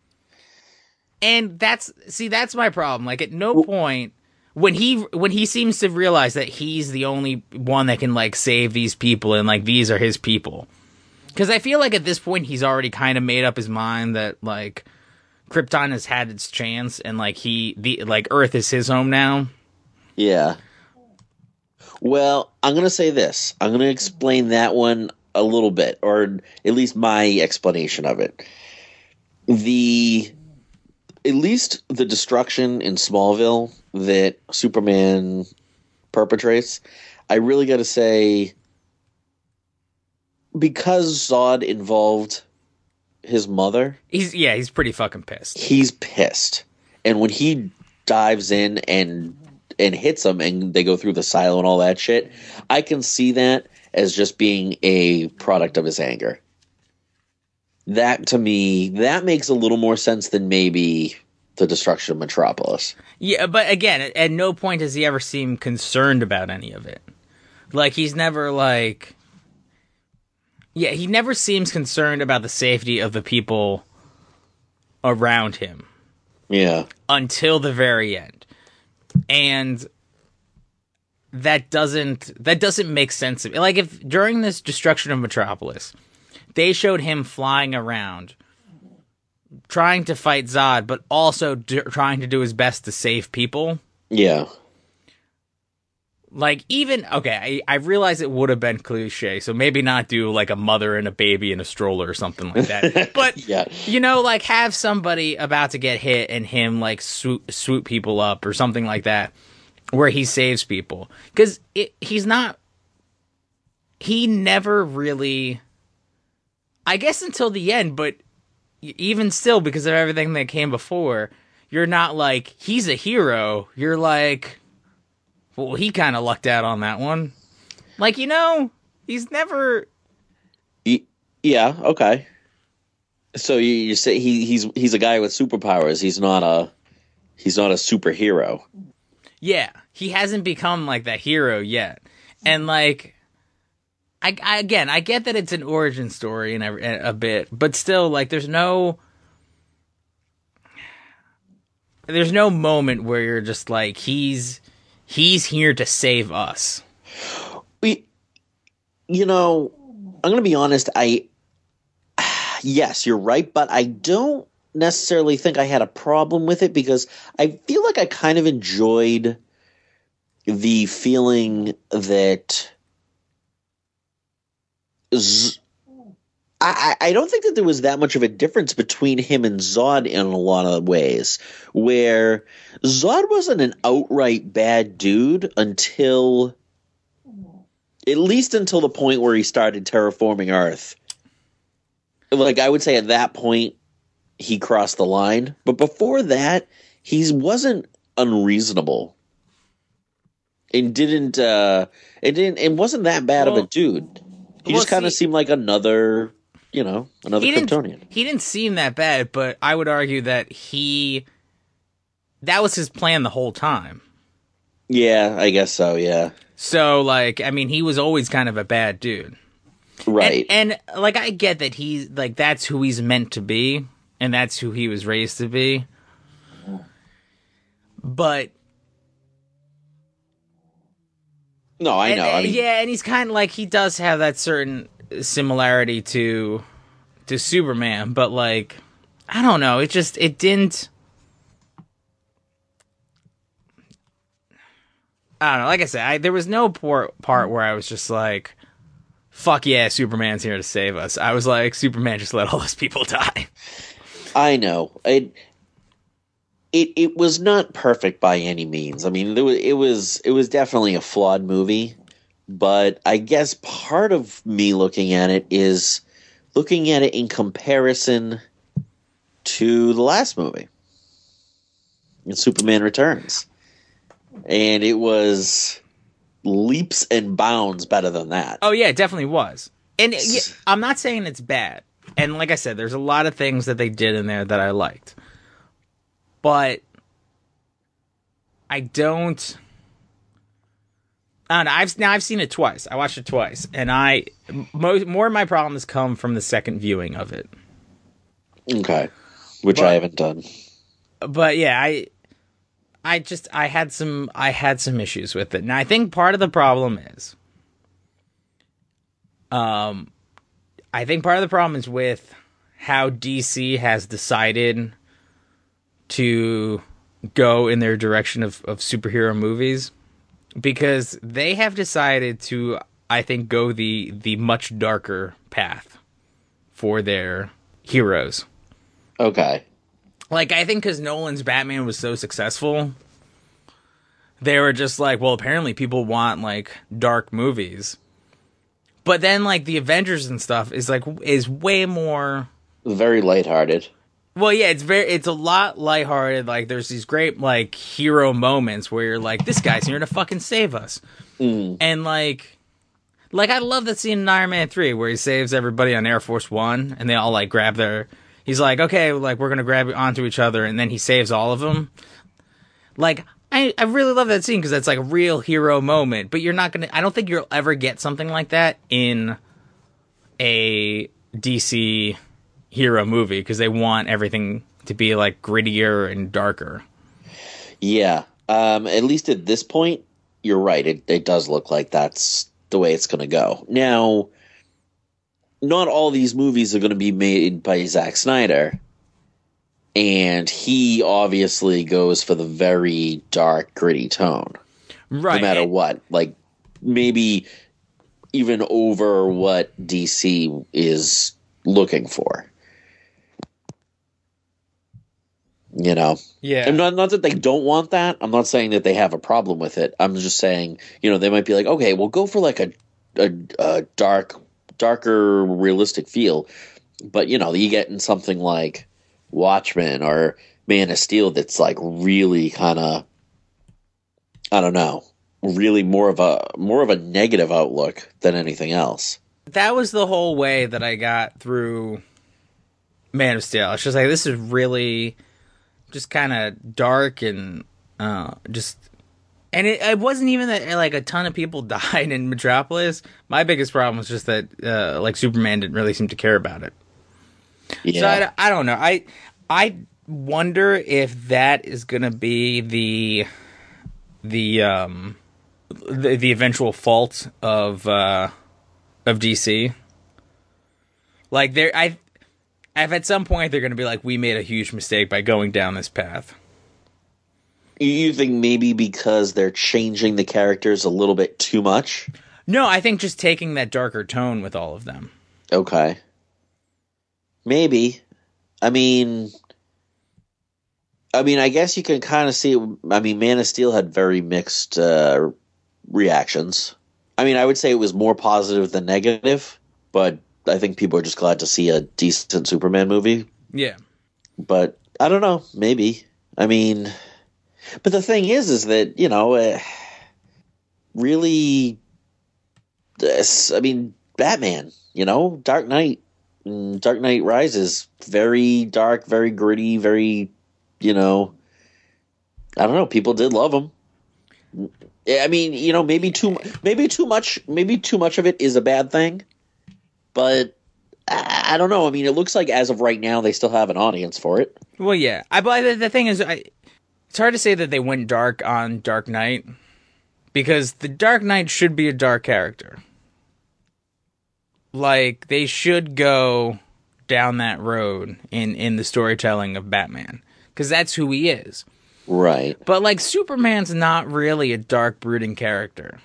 [SPEAKER 2] And that's my problem. Like at no point when he seems to realize that he's the only one that can like save these people and like these are his people. Because I feel like at this point he's already kind of made up his mind that like Krypton has had its chance, and like Earth is his home now.
[SPEAKER 1] Yeah. Well, I'm gonna say this. I'm gonna explain that one a little bit, or at least my explanation of it. At least the destruction in Smallville that Superman perpetrates, I really got to say, because Zod involved his mother,
[SPEAKER 2] he's pretty fucking pissed.
[SPEAKER 1] He's pissed, and when he dives in and hits them, and they go through the silo and all that shit, I can see that as just being a product of his anger. That, to me, that makes a little more sense than maybe the destruction of Metropolis.
[SPEAKER 2] Yeah, but again, at no point does he ever seem concerned about any of it. Like, he's never like... Yeah, he never seems concerned about the safety of the people around him.
[SPEAKER 1] Yeah.
[SPEAKER 2] Until the very end. And that doesn't make sense to me. Like, if during this destruction of Metropolis, they showed him flying around, trying to fight Zod, but also trying to do his best to save people.
[SPEAKER 1] Yeah.
[SPEAKER 2] Like, even, okay, I realize it would have been cliche, so maybe not do, like, a mother and a baby in a stroller or something like that. But,
[SPEAKER 1] yeah.
[SPEAKER 2] You know, like, have somebody about to get hit and him, like, swoop people up or something like that, where he saves people. Because he never really, I guess until the end, but even still, because of everything that came before, you're not like, he's a hero. You're like, well, he kind of lucked out on that one. Like, you know, he's never...
[SPEAKER 1] Yeah, okay. So you say he's a guy with superpowers. He's not a superhero.
[SPEAKER 2] Yeah, he hasn't become like that hero yet. And like, I get that it's an origin story and a bit, but still, like, there's no moment where you're just like, he's here to save us.
[SPEAKER 1] You know, I'm going to be honest. Yes, you're right, but I don't necessarily think I had a problem with it because I feel like I kind of enjoyed the feeling that I don't think that there was that much of a difference between him and Zod in a lot of ways, where Zod wasn't an outright bad dude until the point where he started terraforming Earth. Like, I would say at that point, he crossed the line. But before that, he wasn't unreasonable. And wasn't that bad of a dude. He just kind of seemed like another Kryptonian.
[SPEAKER 2] He didn't seem that bad, but I would argue that that was his plan the whole time.
[SPEAKER 1] Yeah, I guess so, yeah.
[SPEAKER 2] So, like, I mean, he was always kind of a bad dude.
[SPEAKER 1] Right.
[SPEAKER 2] And like, I get that he's, like, that's who he's meant to be, and that's who he was raised to be. But...
[SPEAKER 1] No, I know.
[SPEAKER 2] And he's kind of like, he does have that certain similarity to Superman, but, like, I don't know, it didn't... I don't know, like I said, there was no part where I was just like, fuck yeah, Superman's here to save us. I was like, Superman, just let all those people die.
[SPEAKER 1] I know. It was not perfect by any means. I mean, it was definitely a flawed movie, but I guess part of me looking at it is looking at it in comparison to the last movie, Superman Returns. And it was leaps and bounds better than that.
[SPEAKER 2] Oh, yeah, it definitely was. And I'm not saying it's bad. And like I said, there's a lot of things that they did in there that I liked. But I don't know. I've seen it twice. I watched it twice. And more of my problems come from the second viewing of it.
[SPEAKER 1] Okay. Which I haven't done.
[SPEAKER 2] But yeah, I had some issues with it. Now I think part of the problem is with how DC has decided to go in their direction of superhero movies, because they have decided to, I think, go the much darker path for their heroes.
[SPEAKER 1] Okay.
[SPEAKER 2] Like, I think because Nolan's Batman was so successful, they were just like, well, apparently people want, like, dark movies. But then, like, the Avengers and stuff is way more...
[SPEAKER 1] Very lighthearted.
[SPEAKER 2] Well, yeah, it's a lot lighthearted. Like, there's these great, like, hero moments where you're like, this guy's here to fucking save us.
[SPEAKER 1] Mm.
[SPEAKER 2] And, like, I love that scene in Iron Man 3 where he saves everybody on Air Force One, and they all, like, grab their... He's like, okay, like, we're gonna grab onto each other, and then he saves all of them. Like, I really love that scene, because that's, like, a real hero moment, but you're not gonna... I don't think you'll ever get something like that in a DC hero movie, because they want everything to be, like, grittier and darker.
[SPEAKER 1] Yeah. At least at this point, you're right. It does look like that's the way it's gonna go. Now... Not all these movies are going to be made by Zack Snyder, and he obviously goes for the very dark, gritty tone.
[SPEAKER 2] Right.
[SPEAKER 1] No matter what. Like, maybe even over what DC is looking for. You know?
[SPEAKER 2] Yeah.
[SPEAKER 1] And not that they don't want that. I'm not saying that they have a problem with it. I'm just saying, they might be like, okay, we'll go for like a darker, realistic feel, but you get in something like Watchmen or Man of Steel that's like really kind of, I don't know, really more of a negative outlook than anything else.
[SPEAKER 2] That was the whole way that I got through Man of Steel. It's just like, this is really just kind of dark and just And it wasn't even that like a ton of people died in Metropolis. My biggest problem was just that like Superman didn't really seem to care about it.
[SPEAKER 1] Yeah.
[SPEAKER 2] So I don't know. I wonder if that is gonna be the eventual fault of DC. Like I've at some point they're gonna be like, we made a huge mistake by going down this path.
[SPEAKER 1] You think maybe because they're changing the characters a little bit too much?
[SPEAKER 2] No, I think just taking that darker tone with all of them.
[SPEAKER 1] Okay. Maybe. I mean, I guess you can kind of see. I mean, Man of Steel had very mixed reactions. I mean, I would say it was more positive than negative, but I think people are just glad to see a decent Superman movie.
[SPEAKER 2] Yeah.
[SPEAKER 1] But I don't know. Maybe. I mean, but the thing is that, you know, really, I mean, Batman, you know, Dark Knight Rises, very dark, very gritty, very, you know, I don't know. People did love him. I mean, you know, maybe too much of it is a bad thing, but I don't know. I mean, it looks like as of right now, they still have an audience for it.
[SPEAKER 2] Well, yeah. But the thing is, it's hard to say that they went dark on Dark Knight, because the Dark Knight should be a dark character. Like, they should go down that road in the storytelling of Batman, because that's who he is.
[SPEAKER 1] Right.
[SPEAKER 2] But, like, Superman's not really a dark, brooding character.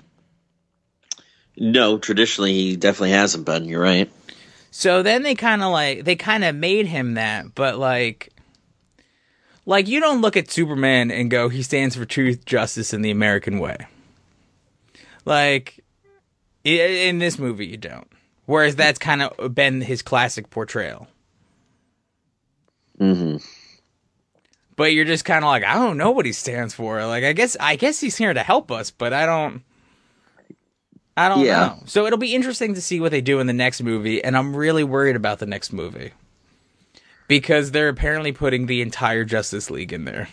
[SPEAKER 1] No, traditionally, he definitely hasn't been. You're right.
[SPEAKER 2] So then they kind of made him that, but, like, you don't look at Superman and go, he stands for truth, justice, and the American way. Like, in this movie, you don't. Whereas that's kind of been his classic portrayal.
[SPEAKER 1] Mm-hmm.
[SPEAKER 2] But you're just kind of like, I don't know what he stands for. Like, I guess he's here to help us, but I don't know. So it'll be interesting to see what they do in the next movie, and I'm really worried about the next movie. Because they're apparently putting the entire Justice League in there.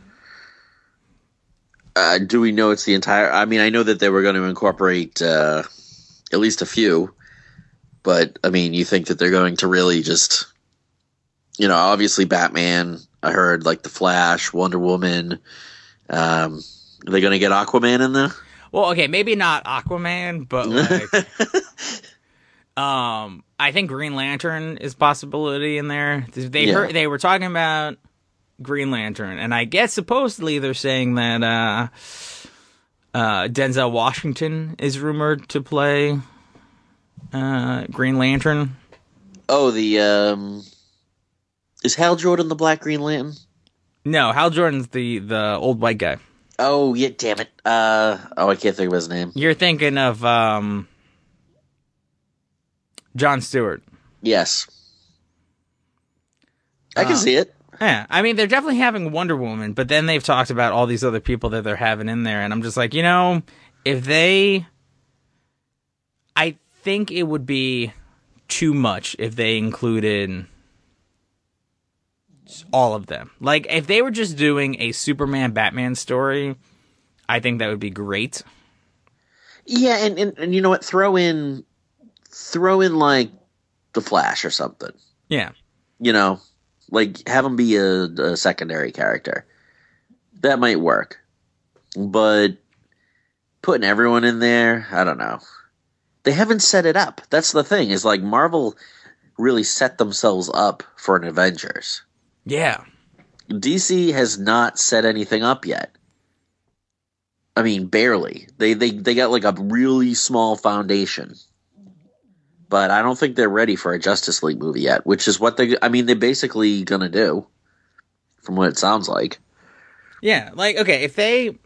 [SPEAKER 1] Do we know it's the entire... I mean, I know that they were going to incorporate at least a few, but, I mean, you think that they're going to really just... You know, obviously Batman, I heard, like, The Flash, Wonder Woman. Are they going to get Aquaman in there?
[SPEAKER 2] Well, okay, maybe not Aquaman, but, like... I think Green Lantern is a possibility in there. They were talking about Green Lantern, and I guess supposedly they're saying that Denzel Washington is rumored to play Green Lantern.
[SPEAKER 1] Oh, is Hal Jordan the Black Green Lantern?
[SPEAKER 2] No, Hal Jordan's the old white guy.
[SPEAKER 1] Oh, yeah, damn it. I can't think of his name.
[SPEAKER 2] You're thinking of Jon Stewart.
[SPEAKER 1] Yes. I can see it.
[SPEAKER 2] Yeah, I mean, they're definitely having Wonder Woman, but then they've talked about all these other people that they're having in there, and I'm just like, you know, I think it would be too much if they included all of them. Like, if they were just doing a Superman-Batman story, I think that would be great.
[SPEAKER 1] Yeah, and you know what? Throw in like the Flash or something.
[SPEAKER 2] Yeah.
[SPEAKER 1] You know, like have him be a secondary character. That might work. But putting everyone in there, I don't know. They haven't set it up. That's the thing, is like Marvel really set themselves up for an Avengers.
[SPEAKER 2] Yeah.
[SPEAKER 1] DC has not set anything up yet. I mean, barely. They got like a really small foundation. But I don't think they're ready for a Justice League movie yet, which is what they're basically gonna do, from what it sounds like.
[SPEAKER 2] Yeah, like, okay, if they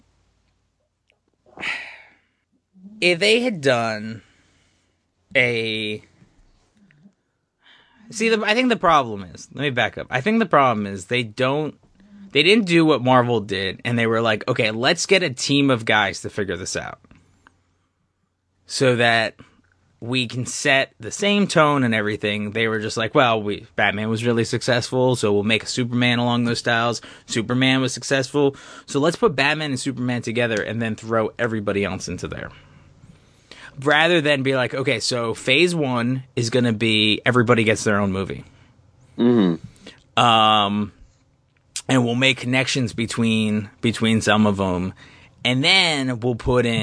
[SPEAKER 2] had done I think the problem is, let me back up. I think the problem is they didn't do what Marvel did, and they were like, okay, let's get a team of guys to figure this out. So that we can set the same tone and everything. They were just like, well, Batman was really successful, so we'll make a Superman along those styles. Superman was successful, so let's put Batman and Superman together and then throw everybody else into there. Rather than be like, okay, so phase 1 is going to be everybody gets their own movie.
[SPEAKER 1] Mm-hmm.
[SPEAKER 2] And we'll make connections between some of them, and then we'll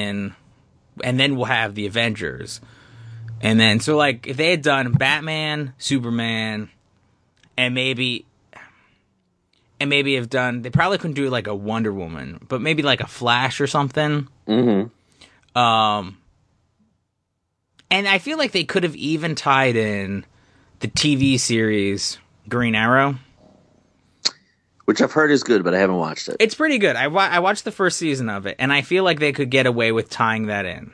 [SPEAKER 2] have the Avengers. And then, so like, if they had done Batman, Superman, and maybe have done, they probably couldn't do like a Wonder Woman, but maybe like a Flash or something.
[SPEAKER 1] Mm-hmm.
[SPEAKER 2] And I feel like they could have even tied in the TV series Green Arrow.
[SPEAKER 1] Which I've heard is good, but I haven't watched it.
[SPEAKER 2] It's pretty good. I watched the first season of it, and I feel like they could get away with tying that in.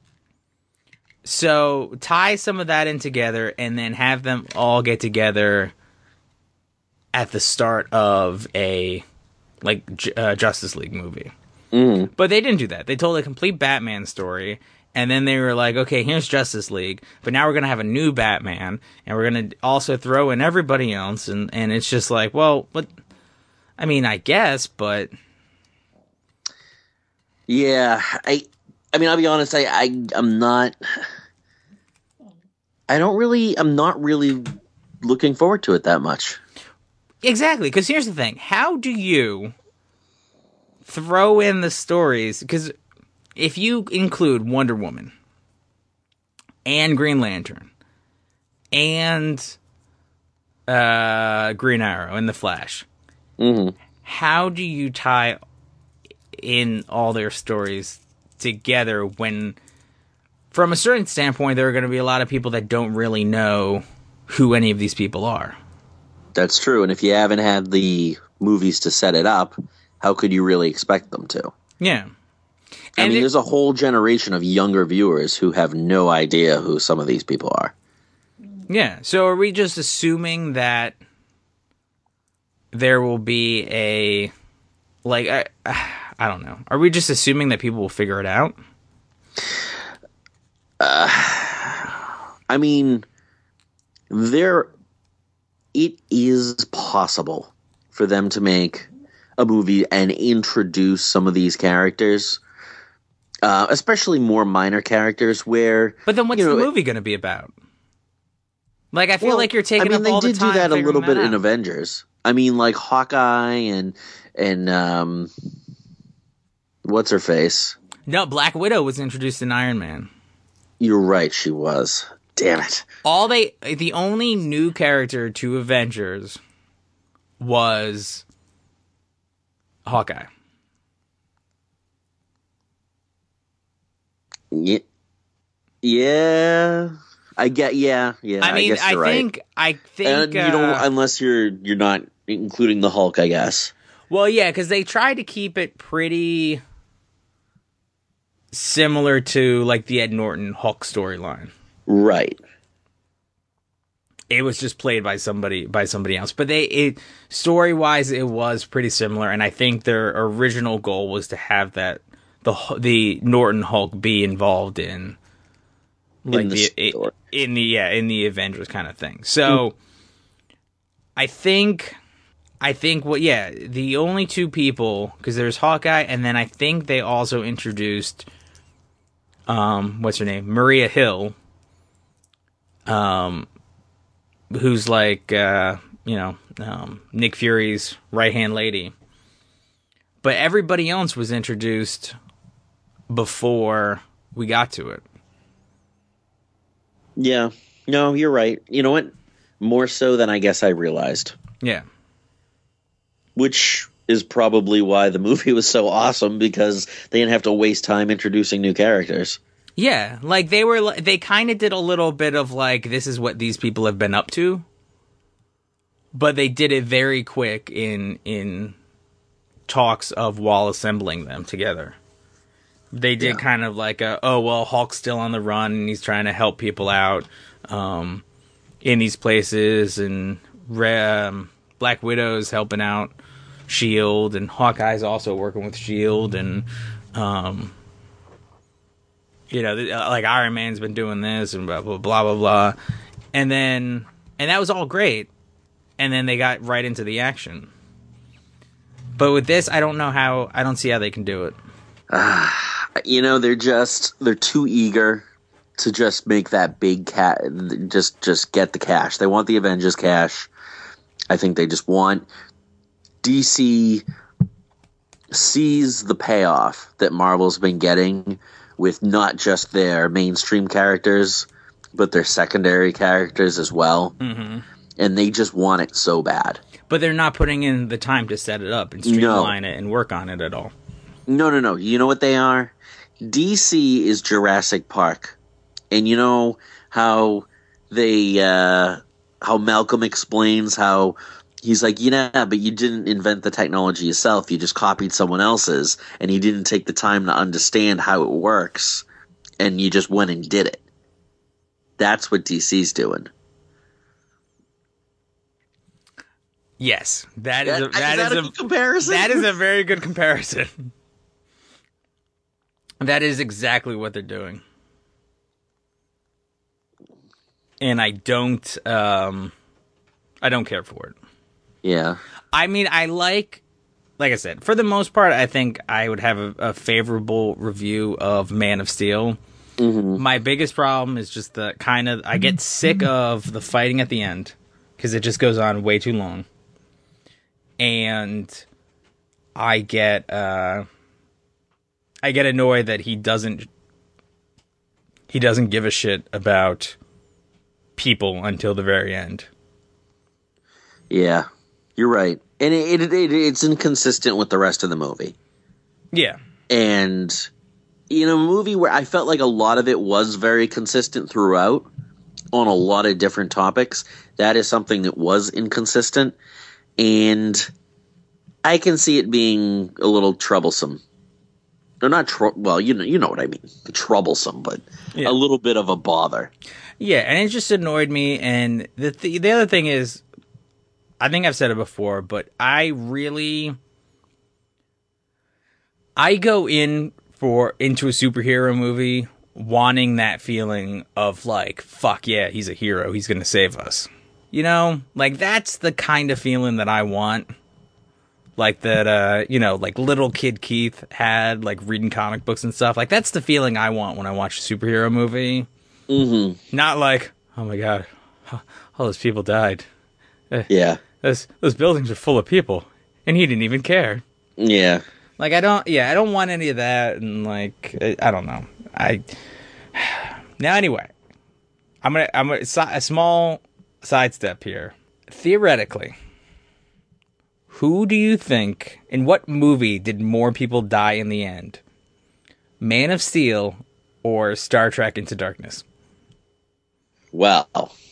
[SPEAKER 2] So tie some of that in together, and then have them all get together at the start of a Justice League movie.
[SPEAKER 1] Mm.
[SPEAKER 2] But they didn't do that. They told a complete Batman story, and then they were like, okay, here's Justice League, but now we're going to have a new Batman, and we're going to also throw in everybody else, and it's just like, well, what? I mean, I guess, but...
[SPEAKER 1] Yeah, I mean, I'll be honest, I'm not really looking forward to it that much.
[SPEAKER 2] Exactly, because here's the thing. How do you throw in the stories? Because if you include Wonder Woman and Green Lantern and Green Arrow and The Flash,
[SPEAKER 1] mm-hmm.
[SPEAKER 2] how do you tie in all their stories together when, from a certain standpoint, there are going to be a lot of people that don't really know who any of these people are?
[SPEAKER 1] That's true, and if you haven't had the movies to set it up, how could you really expect them to?
[SPEAKER 2] Yeah.
[SPEAKER 1] I mean, there's a whole generation of younger viewers who have no idea who some of these people are.
[SPEAKER 2] Yeah, so are we just assuming that there will be a... Like, I don't know. Are we just assuming that people will figure it out?
[SPEAKER 1] I mean, it is possible for them to make a movie and introduce some of these characters, especially more minor characters where...
[SPEAKER 2] But then what's the movie going to be about? Like, I feel like you're taking up all the time.
[SPEAKER 1] They did do that a little bit in
[SPEAKER 2] out.
[SPEAKER 1] Avengers. I mean, like Hawkeye and what's her face?
[SPEAKER 2] No, Black Widow was introduced in Iron Man.
[SPEAKER 1] You're right, she was. Damn it.
[SPEAKER 2] The only new character to Avengers was Hawkeye.
[SPEAKER 1] Yeah. I get. Yeah.
[SPEAKER 2] I mean,
[SPEAKER 1] guess you're right.
[SPEAKER 2] I think
[SPEAKER 1] you don't, unless you're not including the Hulk, I guess.
[SPEAKER 2] Well, yeah, because they tried to keep it pretty similar to like the Ed Norton Hulk storyline.
[SPEAKER 1] Right.
[SPEAKER 2] It was just played by somebody else, but story wise it was pretty similar, and I think their original goal was to have that the Norton Hulk be involved in like in the Avengers kind of thing. So I think the only two people, because there's Hawkeye, and then I think they also introduced what's her name, Maria Hill, who's like Nick Fury's right-hand lady. But everybody else was introduced before we got to it.
[SPEAKER 1] Yeah. No, you're right. You know what? More so than I guess I realized.
[SPEAKER 2] Yeah.
[SPEAKER 1] Which is probably why the movie was so awesome, because they didn't have to waste time introducing new characters.
[SPEAKER 2] Yeah, like they kind of did a little bit of like, this is what these people have been up to, but they did it very quick in talks of while assembling them together. They did kind of like Hulk's still on the run and he's trying to help people out in these places, and Black Widow's helping out S.H.I.E.L.D., and Hawkeye's also working with S.H.I.E.L.D., and like Iron Man's been doing this and blah, blah, blah, blah, blah. And that was all great. And then they got right into the action. But with this, I don't see how they can do it.
[SPEAKER 1] They're too eager to just make that big just get the cash. They want the Avengers cash. I think they just want DC sees the payoff that Marvel's been getting with not just their mainstream characters, but their secondary characters as well. Mm-hmm. And they just want it so bad.
[SPEAKER 2] But they're not putting in the time to set it up and streamline it and work on it at all.
[SPEAKER 1] No. You know what they are? DC is Jurassic Park. And you know how how Malcolm explains how he's like, but you didn't invent the technology yourself. You just copied someone else's, and you didn't take the time to understand how it works, and you just went and did it. That's what DC's doing.
[SPEAKER 2] Yes, that is a
[SPEAKER 1] good comparison.
[SPEAKER 2] That is a very good comparison. That is exactly what they're doing. And I don't care for it.
[SPEAKER 1] Yeah.
[SPEAKER 2] I mean, like I said, for the most part, I think I would have a favorable review of Man of Steel. Mm-hmm. My biggest problem is just I get sick of the fighting at the end because it just goes on way too long. And I get annoyed that he doesn't give a shit about people until the very end.
[SPEAKER 1] Yeah, you're right. And it's inconsistent with the rest of the movie.
[SPEAKER 2] Yeah.
[SPEAKER 1] And in a movie where I felt like a lot of it was very consistent throughout on a lot of different topics, that is something that was inconsistent. And I can see it being a little troublesome. Or not you know what I mean. Troublesome, but a little bit of a bother.
[SPEAKER 2] Yeah, and it just annoyed me. And the other thing is, I think I've said it before, but I go into a superhero movie wanting that feeling of like, fuck yeah, he's a hero, he's gonna save us. Like that's the kind of feeling that I want. Like that, like little kid Keith had, like reading comic books and stuff. Like that's the feeling I want when I watch a superhero movie. Mm-hmm. Not like, oh my god, all those people died.
[SPEAKER 1] Yeah.
[SPEAKER 2] Those buildings are full of people, and he didn't even care.
[SPEAKER 1] Yeah.
[SPEAKER 2] Like I don't want any of that, and like I don't know. Now anyway, I'm gonna a small sidestep here. Theoretically, who do you think, in what movie did more people die in the end? Man of Steel or Star Trek Into Darkness?
[SPEAKER 1] Well,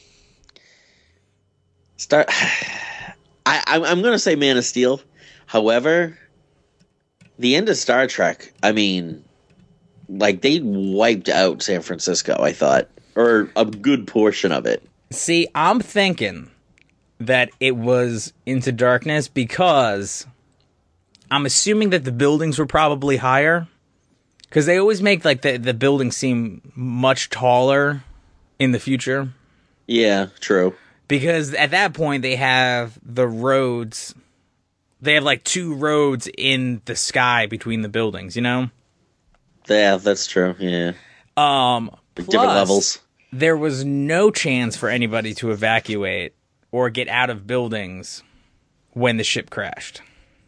[SPEAKER 1] I'm going to say Man of Steel. However, the end of Star Trek, I mean, like they wiped out San Francisco, I thought, or a good portion of it.
[SPEAKER 2] See, I'm thinking that it was Into Darkness because I'm assuming that the buildings were probably higher, because they always make like the buildings seem much taller in the future.
[SPEAKER 1] Yeah, true.
[SPEAKER 2] Because at that point they have the roads. They have like two roads in the sky between the buildings, Yeah,
[SPEAKER 1] that's true. Yeah.
[SPEAKER 2] Plus,
[SPEAKER 1] different levels.
[SPEAKER 2] There was no chance for anybody to evacuate or get out of buildings when the ship crashed.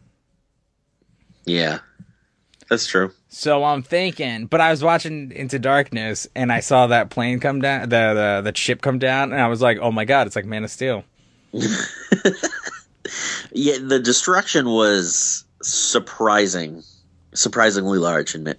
[SPEAKER 1] Yeah, that's true.
[SPEAKER 2] So I'm thinking, but I was watching Into Darkness and I saw that plane come down, the ship come down, and I was like, oh my god, it's like Man of Steel.
[SPEAKER 1] Yeah, the destruction was surprisingly large in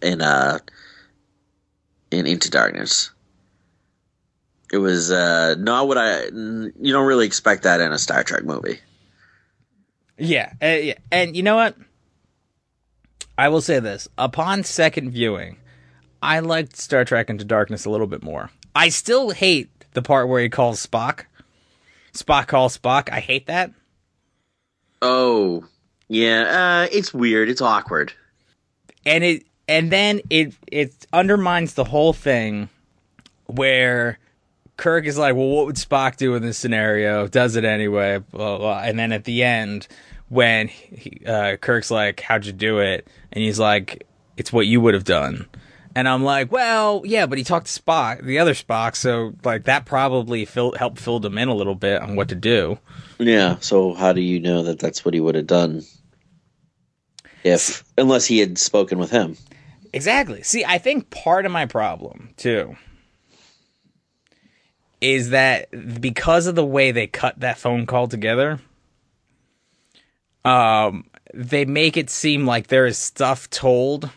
[SPEAKER 1] Into Darkness. It was not what you don't really expect that in a Star Trek movie.
[SPEAKER 2] Yeah, and you know what? I will say this. Upon second viewing, I liked Star Trek Into Darkness a little bit more. I still hate the part where he calls Spock. Spock calls Spock. I hate that. Oh,
[SPEAKER 1] yeah. It's weird. It's awkward.
[SPEAKER 2] And And then it undermines the whole thing where Kirk is like, well, what would Spock do in this scenario? Does it anyway, blah, blah. And then at the end, when Kirk's like, how'd you do it? And he's like, it's what you would have done. And I'm like, well, yeah, but he talked to Spock, the other Spock, so like that probably helped fill him in a little bit on what to do.
[SPEAKER 1] Yeah, so how do you know that that's what he would have done unless he had spoken with him?
[SPEAKER 2] Exactly. See, I think part of my problem, too, is that because of the way they cut that phone call together, they make it seem like there is stuff told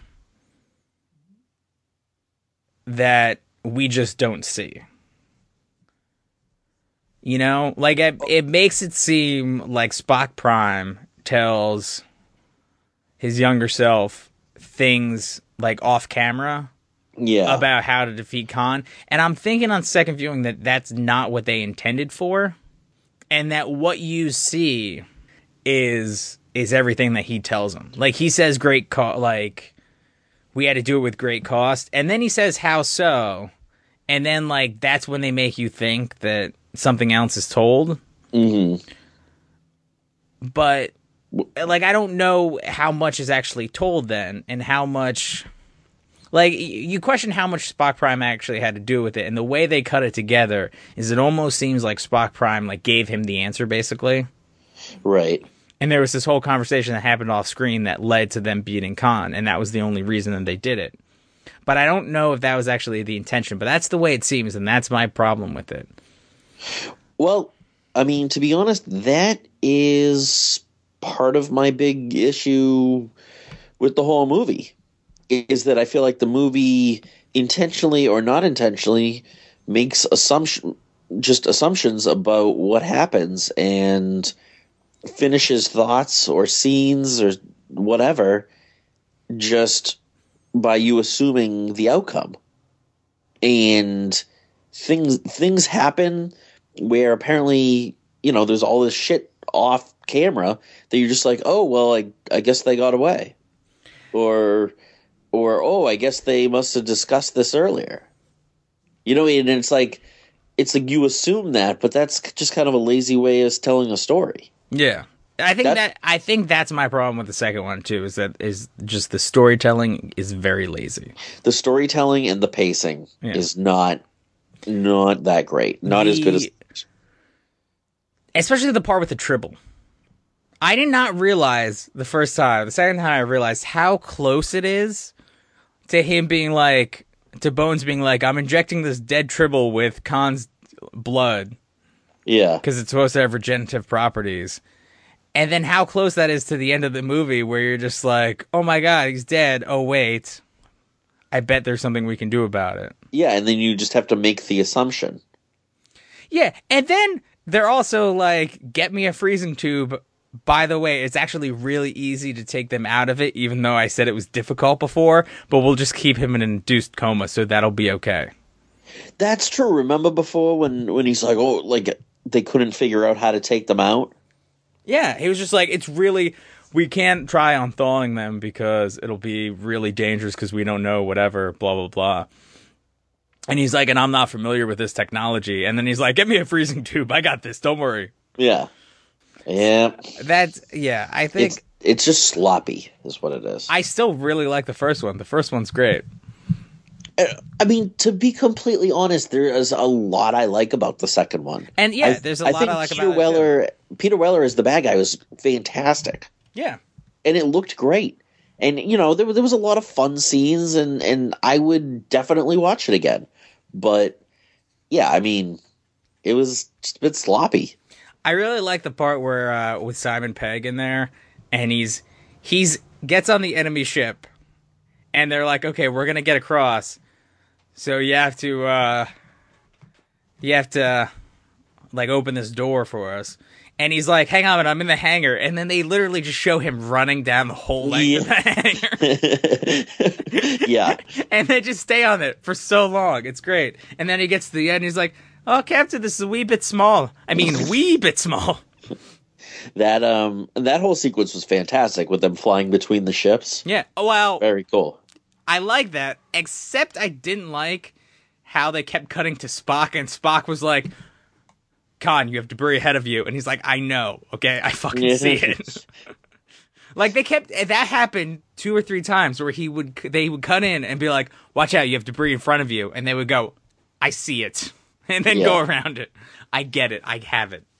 [SPEAKER 2] that we just don't see. You know? Like, it makes it seem like Spock Prime tells his younger self things, like, off camera.
[SPEAKER 1] Yeah.
[SPEAKER 2] About how to defeat Khan. And I'm thinking on second viewing that that's not what they intended for. And that what you see is everything that he tells them. Like, he says we had to do it with great cost. And then he says, how so? And then, like, that's when they make you think that something else is told.
[SPEAKER 1] Mm-hmm.
[SPEAKER 2] But, like, I don't know how much is actually told then. And how much... Like, you question how much Spock Prime actually had to do with it, and the way they cut it together is it almost seems like Spock Prime, like, gave him the answer, basically.
[SPEAKER 1] Right.
[SPEAKER 2] And there was this whole conversation that happened off screen that led to them beating Khan, and that was the only reason that they did it. But I don't know if that was actually the intention, but that's the way it seems, and that's my problem with it.
[SPEAKER 1] Well, I mean, to be honest, that is part of my big issue with the whole movie. Is that I feel like the movie, intentionally or not intentionally, makes assumptions about what happens and finishes thoughts or scenes or whatever just by you assuming the outcome. And things happen where apparently, you know, there's all this shit off camera that you're just like, oh, well, I guess they got away. Or, oh, I guess they must have discussed this earlier. You know, and it's like you assume that, but that's just kind of a lazy way of telling a story.
[SPEAKER 2] Yeah. I think that's my problem with the second one too, is just the storytelling is very lazy.
[SPEAKER 1] The storytelling and the pacing is not that great. Not as good as,
[SPEAKER 2] especially the part with the Tribble. I did not realize the first time. The second time I realized how close it is to him being like, to Bones being like, I'm injecting this dead Tribble with Khan's blood.
[SPEAKER 1] Yeah.
[SPEAKER 2] Because it's supposed to have regenerative properties. And then how close that is to the end of the movie where you're just like, oh my god, he's dead. Oh wait, I bet there's something we can do about it.
[SPEAKER 1] Yeah, and then you just have to make the assumption.
[SPEAKER 2] Yeah, and then they're also like, get me a freezing tube. By the way, it's actually really easy to take them out of it, even though I said it was difficult before, but we'll just keep him in an induced coma, so that'll be okay.
[SPEAKER 1] That's true. Remember before when he's like, oh, like, they couldn't figure out how to take them out?
[SPEAKER 2] Yeah, he was just like, we can't try on thawing them because it'll be really dangerous because we don't know whatever, blah, blah, blah. And he's like, and I'm not familiar with this technology. And then he's like, get me a freezing tube. I got this. Don't worry.
[SPEAKER 1] Yeah. Yeah.
[SPEAKER 2] I think...
[SPEAKER 1] It's just sloppy, is what it is.
[SPEAKER 2] I still really like the first one. The first one's great.
[SPEAKER 1] I mean, to be completely honest, there is a lot I like about the second one.
[SPEAKER 2] And yeah, there's a lot I like about
[SPEAKER 1] it. Peter Weller as the bad guy was fantastic.
[SPEAKER 2] Yeah.
[SPEAKER 1] And it looked great. And, you know, there was a lot of fun scenes, and I would definitely watch it again. But, yeah, I mean, it was just a bit sloppy.
[SPEAKER 2] I really like the part where with Simon Pegg in there, and he's gets on the enemy ship, and they're like, okay, we're gonna get across, so you have to like open this door for us. And he's like, hang on, I'm in the hangar. And then they literally just show him running down the whole length of the hangar.
[SPEAKER 1] Yeah.
[SPEAKER 2] And they just stay on it for so long. It's great. And then he gets to the end, and he's like, oh, Captain, this is a wee bit small. I mean, wee bit small.
[SPEAKER 1] That whole sequence was fantastic with them flying between the ships.
[SPEAKER 2] Yeah. Well,
[SPEAKER 1] very cool.
[SPEAKER 2] I like that, except I didn't like how they kept cutting to Spock, and Spock was like, Khan, you have debris ahead of you. And he's like, I know, okay? I fucking see it. Like, that happened 2 or 3 times where they would cut in and be like, watch out, you have debris in front of you. And they would go, I see it. And then go around it. I get it. I have it.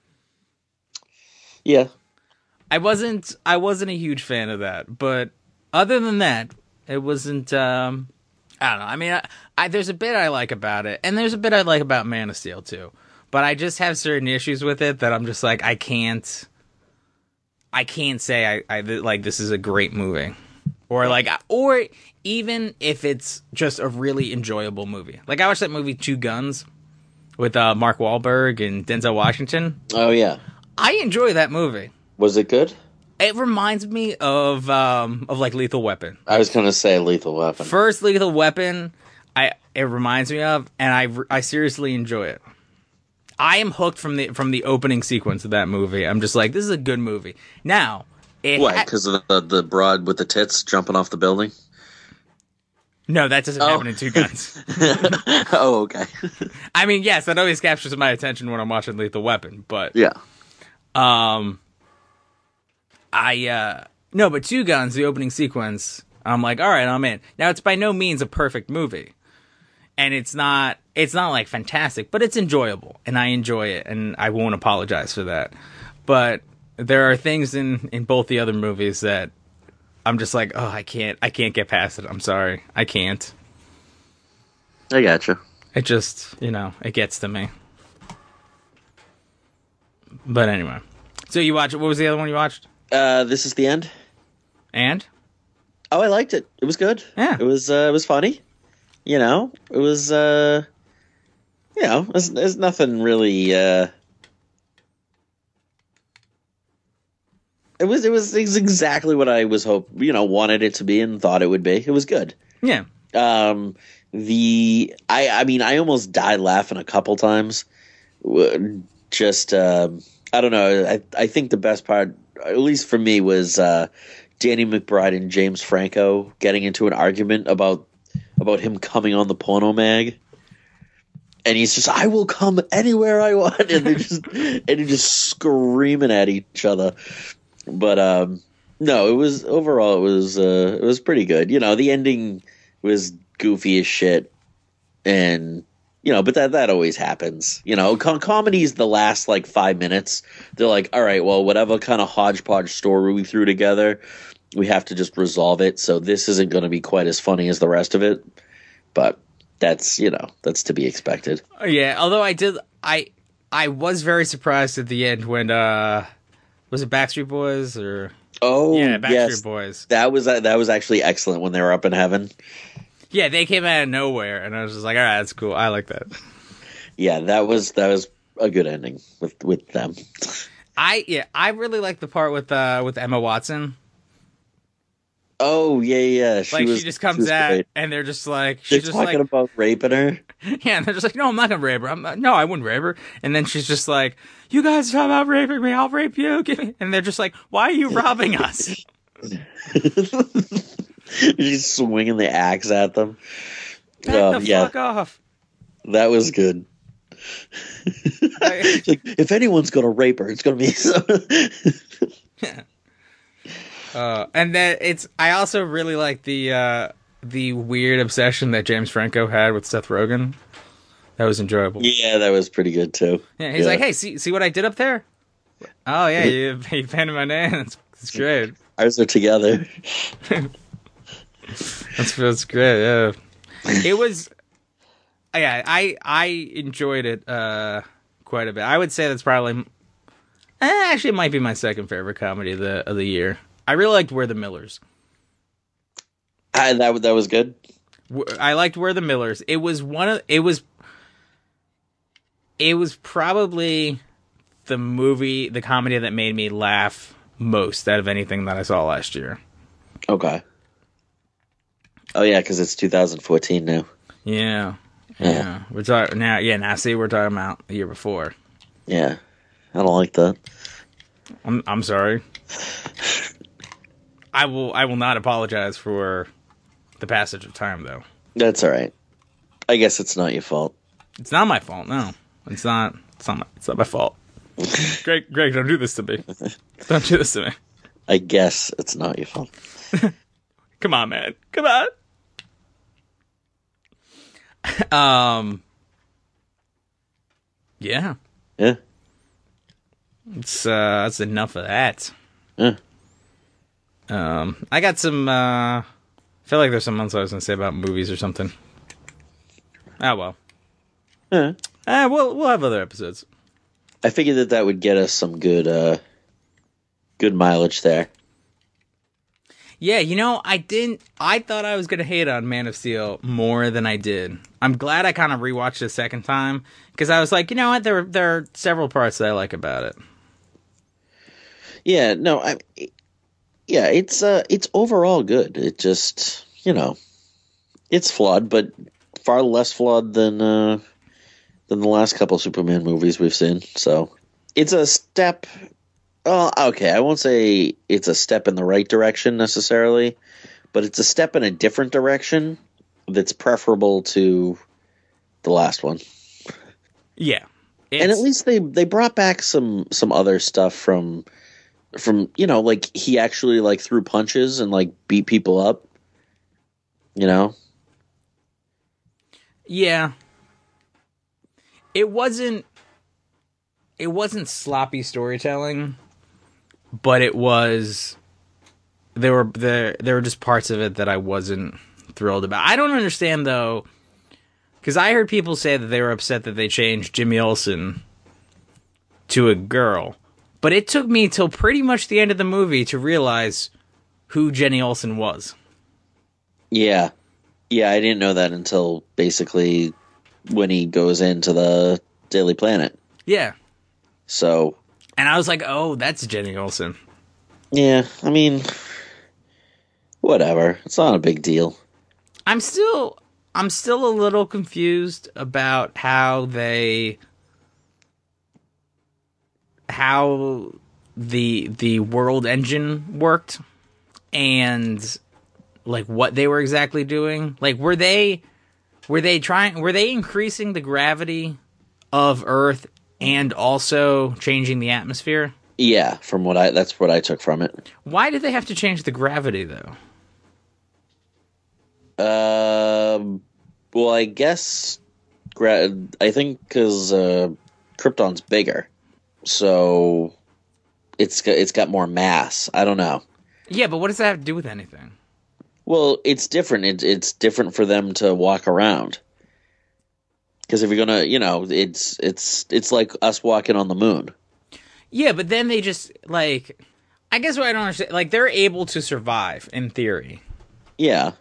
[SPEAKER 1] Yeah.
[SPEAKER 2] I wasn't a huge fan of that, but other than that, it wasn't, I don't know. I mean, there's a bit I like about it, and there's a bit I like about Man of Steel, too. But I just have certain issues with it that I'm just like, I can't say I like this is a great movie. Or even if it's just a really enjoyable movie. Like, I watched that movie Two Guns with Mark Wahlberg and Denzel Washington.
[SPEAKER 1] Oh, yeah.
[SPEAKER 2] I enjoy that movie.
[SPEAKER 1] Was it good?
[SPEAKER 2] It reminds me of like Lethal Weapon.
[SPEAKER 1] I was going to say Lethal Weapon.
[SPEAKER 2] First Lethal Weapon, it reminds me of, and I seriously enjoy it. I am hooked from the opening sequence of that movie. I'm just like, this is a good movie. Now,
[SPEAKER 1] what? Because of the broad with the tits jumping off the building?
[SPEAKER 2] No, that doesn't happen in Two Guns.
[SPEAKER 1] Oh, okay.
[SPEAKER 2] I mean, yes, that always captures my attention when I'm watching Lethal Weapon, but
[SPEAKER 1] yeah.
[SPEAKER 2] No, but Two Guns, the opening sequence, I'm like, all right, I'm in. Now, it's by no means a perfect movie, and it's not like fantastic, but it's enjoyable, and I enjoy it, and I won't apologize for that. But there are things in both the other movies that I'm just like, oh, I can't get past it. I'm sorry, I can't.
[SPEAKER 1] I gotcha.
[SPEAKER 2] It just, it gets to me. But anyway, so you watched. What was the other one you watched?
[SPEAKER 1] This Is the End.
[SPEAKER 2] And?
[SPEAKER 1] Oh, I liked it. It was good.
[SPEAKER 2] Yeah.
[SPEAKER 1] It was funny. It was, there's nothing really, it was exactly what I was wanted it to be and thought it would be. It was good.
[SPEAKER 2] Yeah.
[SPEAKER 1] I mean, I almost died laughing a couple times. Just, I don't know. I think the best part, at least for me, was Danny McBride and James Franco getting into an argument about him coming on the porno mag. And he's just, I will come anywhere I want. And they're just screaming at each other. But no, it was pretty good. The ending was goofy as shit. And but that always happens. Comedy's the last, 5 minutes. They're like, all right, well, whatever kind of hodgepodge story we threw together, we have to just resolve it. So this isn't going to be quite as funny as the rest of it. But that's to be expected.
[SPEAKER 2] Yeah, although I was very surprised at the end when, was it Backstreet Boys or?
[SPEAKER 1] Oh,
[SPEAKER 2] yeah, Backstreet
[SPEAKER 1] yes.
[SPEAKER 2] Boys.
[SPEAKER 1] That was actually excellent when they were up in heaven.
[SPEAKER 2] Yeah, they came out of nowhere, and I was just like, all right, that's cool. I like that.
[SPEAKER 1] Yeah, that was a good ending with them.
[SPEAKER 2] I really like the part with Emma Watson.
[SPEAKER 1] Oh yeah.
[SPEAKER 2] She just comes out, great. And they're just like,
[SPEAKER 1] she's just talking about raping her.
[SPEAKER 2] Yeah, and they're just like, no, I'm not gonna rape her. No, I wouldn't rape her. And then she's just like, you guys talk about raping me, I'll rape you. And they're just like, why are you robbing us?
[SPEAKER 1] She's swinging the axe at them.
[SPEAKER 2] Back the fuck off.
[SPEAKER 1] That was good. Like, if anyone's gonna rape her, it's gonna be.
[SPEAKER 2] And then I also really like the weird obsession that James Franco had with Seth Rogen. That was enjoyable.
[SPEAKER 1] Yeah, that was pretty good too.
[SPEAKER 2] Yeah, he's like, hey, see what I did up there? Oh yeah, you painted my name. That's great.
[SPEAKER 1] Ours are together.
[SPEAKER 2] That's great. Yeah, it was. Yeah, I enjoyed it quite a bit. I would say that's probably. Actually, it might be my second favorite comedy of the year. I really liked We're the Millers.
[SPEAKER 1] That was good.
[SPEAKER 2] I liked We're the Millers. It was probably the comedy that made me laugh most out of anything that I saw last year.
[SPEAKER 1] Okay. Oh yeah, because it's 2014 now.
[SPEAKER 2] Yeah. We're talking now. Yeah, now see, we're talking about the year before.
[SPEAKER 1] Yeah, I don't like that.
[SPEAKER 2] I'm sorry. I will not apologize for the passage of time, though.
[SPEAKER 1] That's all right. I guess it's not your fault.
[SPEAKER 2] It's not my fault. No, it's not. It's not my fault. Greg, don't do this to me. Don't do this to me.
[SPEAKER 1] I guess it's not your fault.
[SPEAKER 2] Come on, man. Come on. Yeah.
[SPEAKER 1] Yeah.
[SPEAKER 2] That's enough of that.
[SPEAKER 1] Yeah.
[SPEAKER 2] I got some. I feel like there's some months I was gonna say about movies or something. Oh well.
[SPEAKER 1] Yeah.
[SPEAKER 2] We'll have other episodes.
[SPEAKER 1] I figured that would get us some good mileage there.
[SPEAKER 2] Yeah, I thought I was going to hate on Man of Steel more than I did. I'm glad I kind of rewatched it a second time, because I was like, you know what, there are several parts that I like about it.
[SPEAKER 1] Yeah, no, it's overall good. It just, it's flawed, but far less flawed than the last couple Superman movies we've seen. So it's a step. Oh, okay. I won't say it's a step in the right direction necessarily, but it's a step in a different direction that's preferable to the last one.
[SPEAKER 2] Yeah,
[SPEAKER 1] and at least they brought back some other stuff from like he actually like threw punches and like beat people up.
[SPEAKER 2] Yeah. It wasn't sloppy storytelling, but it was. There were just parts of it that I wasn't thrilled about. I don't understand though, because I heard people say that they were upset that they changed Jimmy Olsen to a girl, but it took me till pretty much the end of the movie to realize who Jenny Olsen was.
[SPEAKER 1] Yeah, I didn't know that until basically when he goes into the Daily Planet.
[SPEAKER 2] Yeah.
[SPEAKER 1] So.
[SPEAKER 2] And I was like, oh, that's Jenny Olsen.
[SPEAKER 1] Yeah, I mean, whatever. It's not a big deal.
[SPEAKER 2] I'm still a little confused about how the world engine worked and like what they were exactly doing. Like were they increasing the gravity of Earth and also changing the atmosphere?
[SPEAKER 1] Yeah, that's what I took from it.
[SPEAKER 2] Why did they have to change the gravity though?
[SPEAKER 1] Well, I guess I think because Krypton's bigger, so it's got more mass. I don't know.
[SPEAKER 2] Yeah, but what does that have to do with anything?
[SPEAKER 1] Well, it's different. It's different for them to walk around. Because if you're gonna, it's like us walking on the moon.
[SPEAKER 2] Yeah, but then they just like, I guess what I don't understand, like they're able to survive in theory.
[SPEAKER 1] Yeah.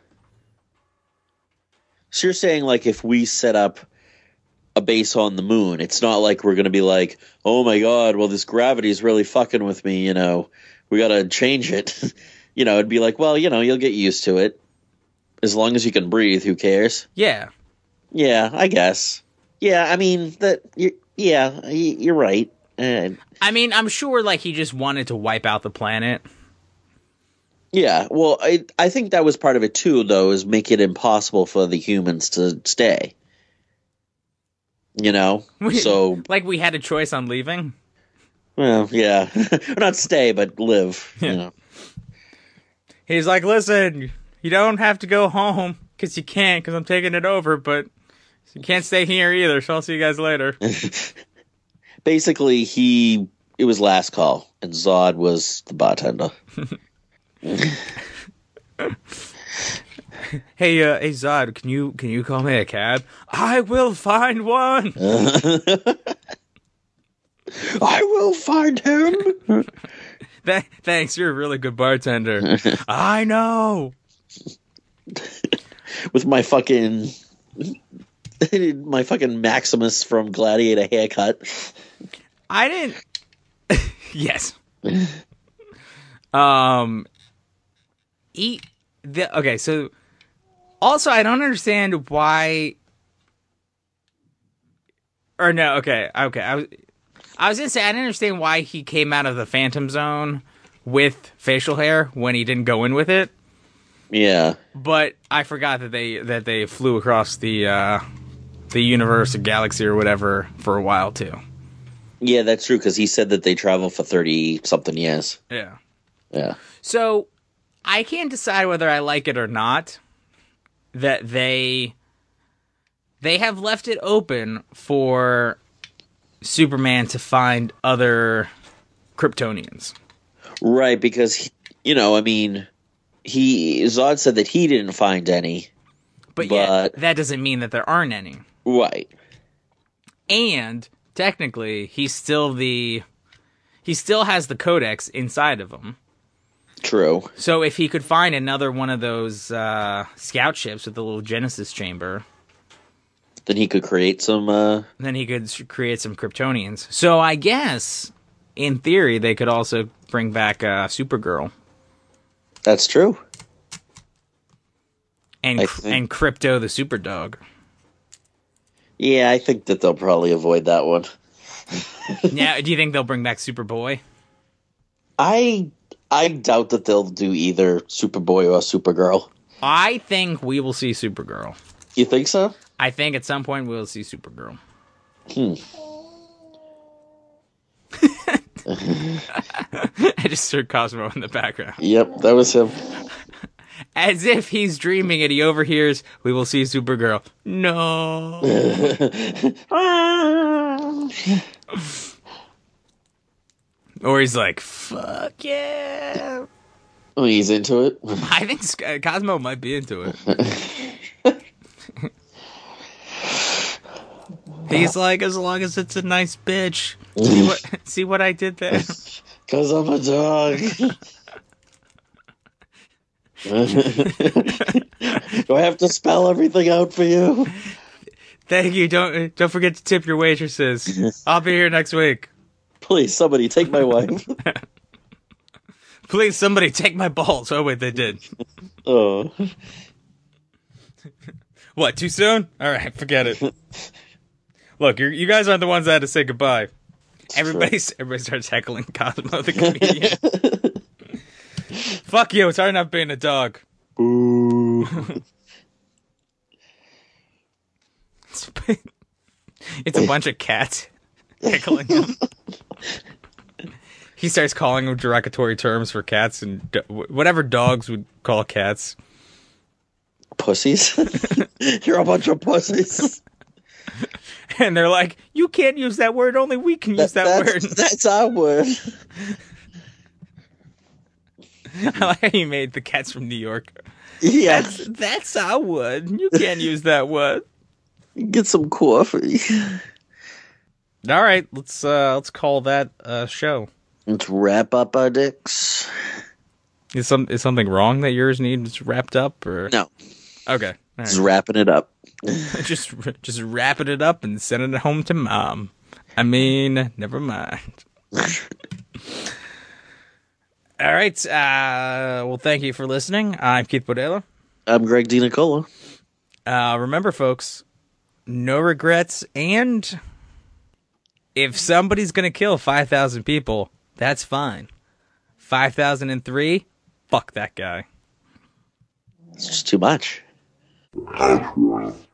[SPEAKER 1] So you're saying like if we set up a base on the moon, it's not like we're gonna be like, oh my god, well this gravity is really fucking with me. We gotta change it. It'd be like, well, you'll get used to it. As long as you can breathe, who cares?
[SPEAKER 2] Yeah.
[SPEAKER 1] Yeah, I guess. Yeah, I mean, you're right.
[SPEAKER 2] I mean, I'm sure, like, he just wanted to wipe out the planet.
[SPEAKER 1] Yeah, well, I think that was part of it, too, though, is make it impossible for the humans to stay. So...
[SPEAKER 2] like, we had a choice on leaving?
[SPEAKER 1] Well, yeah. Not stay, but live,
[SPEAKER 2] yeah. He's like, listen, you don't have to go home, because you can't, because I'm taking it over, but you can't stay here either, so I'll see you guys later.
[SPEAKER 1] Basically, it was last call, and Zod was the bartender.
[SPEAKER 2] Hey, Zod, can you call me a cab? I will find one!
[SPEAKER 1] I will find him!
[SPEAKER 2] Thanks, you're a really good bartender. I know!
[SPEAKER 1] With my fucking Maximus from Gladiator haircut.
[SPEAKER 2] I didn't... Yes. Okay, so... Also, I don't understand why... Or no, okay. I was gonna say, I didn't understand why he came out of the Phantom Zone with facial hair when he didn't go in with it.
[SPEAKER 1] Yeah.
[SPEAKER 2] But I forgot that they flew across the universe or galaxy or whatever for a while too.
[SPEAKER 1] Yeah, that's true, because he said that they travel for 30-something years.
[SPEAKER 2] Yeah.
[SPEAKER 1] Yeah.
[SPEAKER 2] So I can't decide whether I like it or not that they have left it open for Superman to find other Kryptonians.
[SPEAKER 1] Right, because, Zod said that he didn't find any.
[SPEAKER 2] But yet, that doesn't mean that there aren't any.
[SPEAKER 1] Right.
[SPEAKER 2] And technically, he still has the Codex inside of him.
[SPEAKER 1] True.
[SPEAKER 2] So if he could find another one of those scout ships with the little Genesis chamber,
[SPEAKER 1] then he could create some.
[SPEAKER 2] Then he could create some Kryptonians. So I guess, in theory, they could also bring back Supergirl.
[SPEAKER 1] That's true.
[SPEAKER 2] And Crypto the Superdog.
[SPEAKER 1] Yeah, I think that they'll probably avoid that one.
[SPEAKER 2] Yeah, do you think they'll bring back Superboy?
[SPEAKER 1] I doubt that they'll do either Superboy or Supergirl.
[SPEAKER 2] I think we will see Supergirl.
[SPEAKER 1] You think so?
[SPEAKER 2] I think at some point we'll see Supergirl. I just heard Cosmo in the background.
[SPEAKER 1] Yep, that was him.
[SPEAKER 2] As if he's dreaming and he overhears, we will see Supergirl. No. Or he's like, fuck yeah.
[SPEAKER 1] Oh, he's into it?
[SPEAKER 2] I think Cosmo might be into it. He's like, as long as it's a nice bitch. See what I did there?
[SPEAKER 1] Because I'm a dog. Do I have to spell everything out for you?
[SPEAKER 2] Thank you. Don't forget to tip your waitresses. I'll be here next week.
[SPEAKER 1] Please, somebody take my wife.
[SPEAKER 2] Please, somebody take my balls. Oh wait, they did.
[SPEAKER 1] Oh.
[SPEAKER 2] What? Too soon? All right, forget it. Look, you guys aren't the ones that had to say goodbye. Everybody starts heckling Cosmo the comedian. Fuck you! It's hard enough being a dog.
[SPEAKER 1] Ooh.
[SPEAKER 2] It's a bunch of cats heckling him. He starts calling them derogatory terms for cats and whatever dogs would call cats.
[SPEAKER 1] Pussies. You're a bunch of pussies.
[SPEAKER 2] And they're like, you can't use that word. Only we can use that word.
[SPEAKER 1] That's our word.
[SPEAKER 2] I like how you made the cats from New York.
[SPEAKER 1] Yeah.
[SPEAKER 2] That's our word. You can't use that word.
[SPEAKER 1] Get some coffee.
[SPEAKER 2] All right, let's call that a show.
[SPEAKER 1] Let's wrap up our dicks.
[SPEAKER 2] Is something wrong that yours needs wrapped up, or
[SPEAKER 1] no?
[SPEAKER 2] Okay, right.
[SPEAKER 1] Just wrapping it up.
[SPEAKER 2] just wrapping it up and sending it home to mom. I mean, never mind. All right. Well, thank you for listening. I'm Keith Bodela.
[SPEAKER 1] I'm Greg DiNicola.
[SPEAKER 2] Remember, folks, no regrets, and if somebody's going to kill 5,000 people, that's fine. 5,003, fuck that guy.
[SPEAKER 1] It's just too much.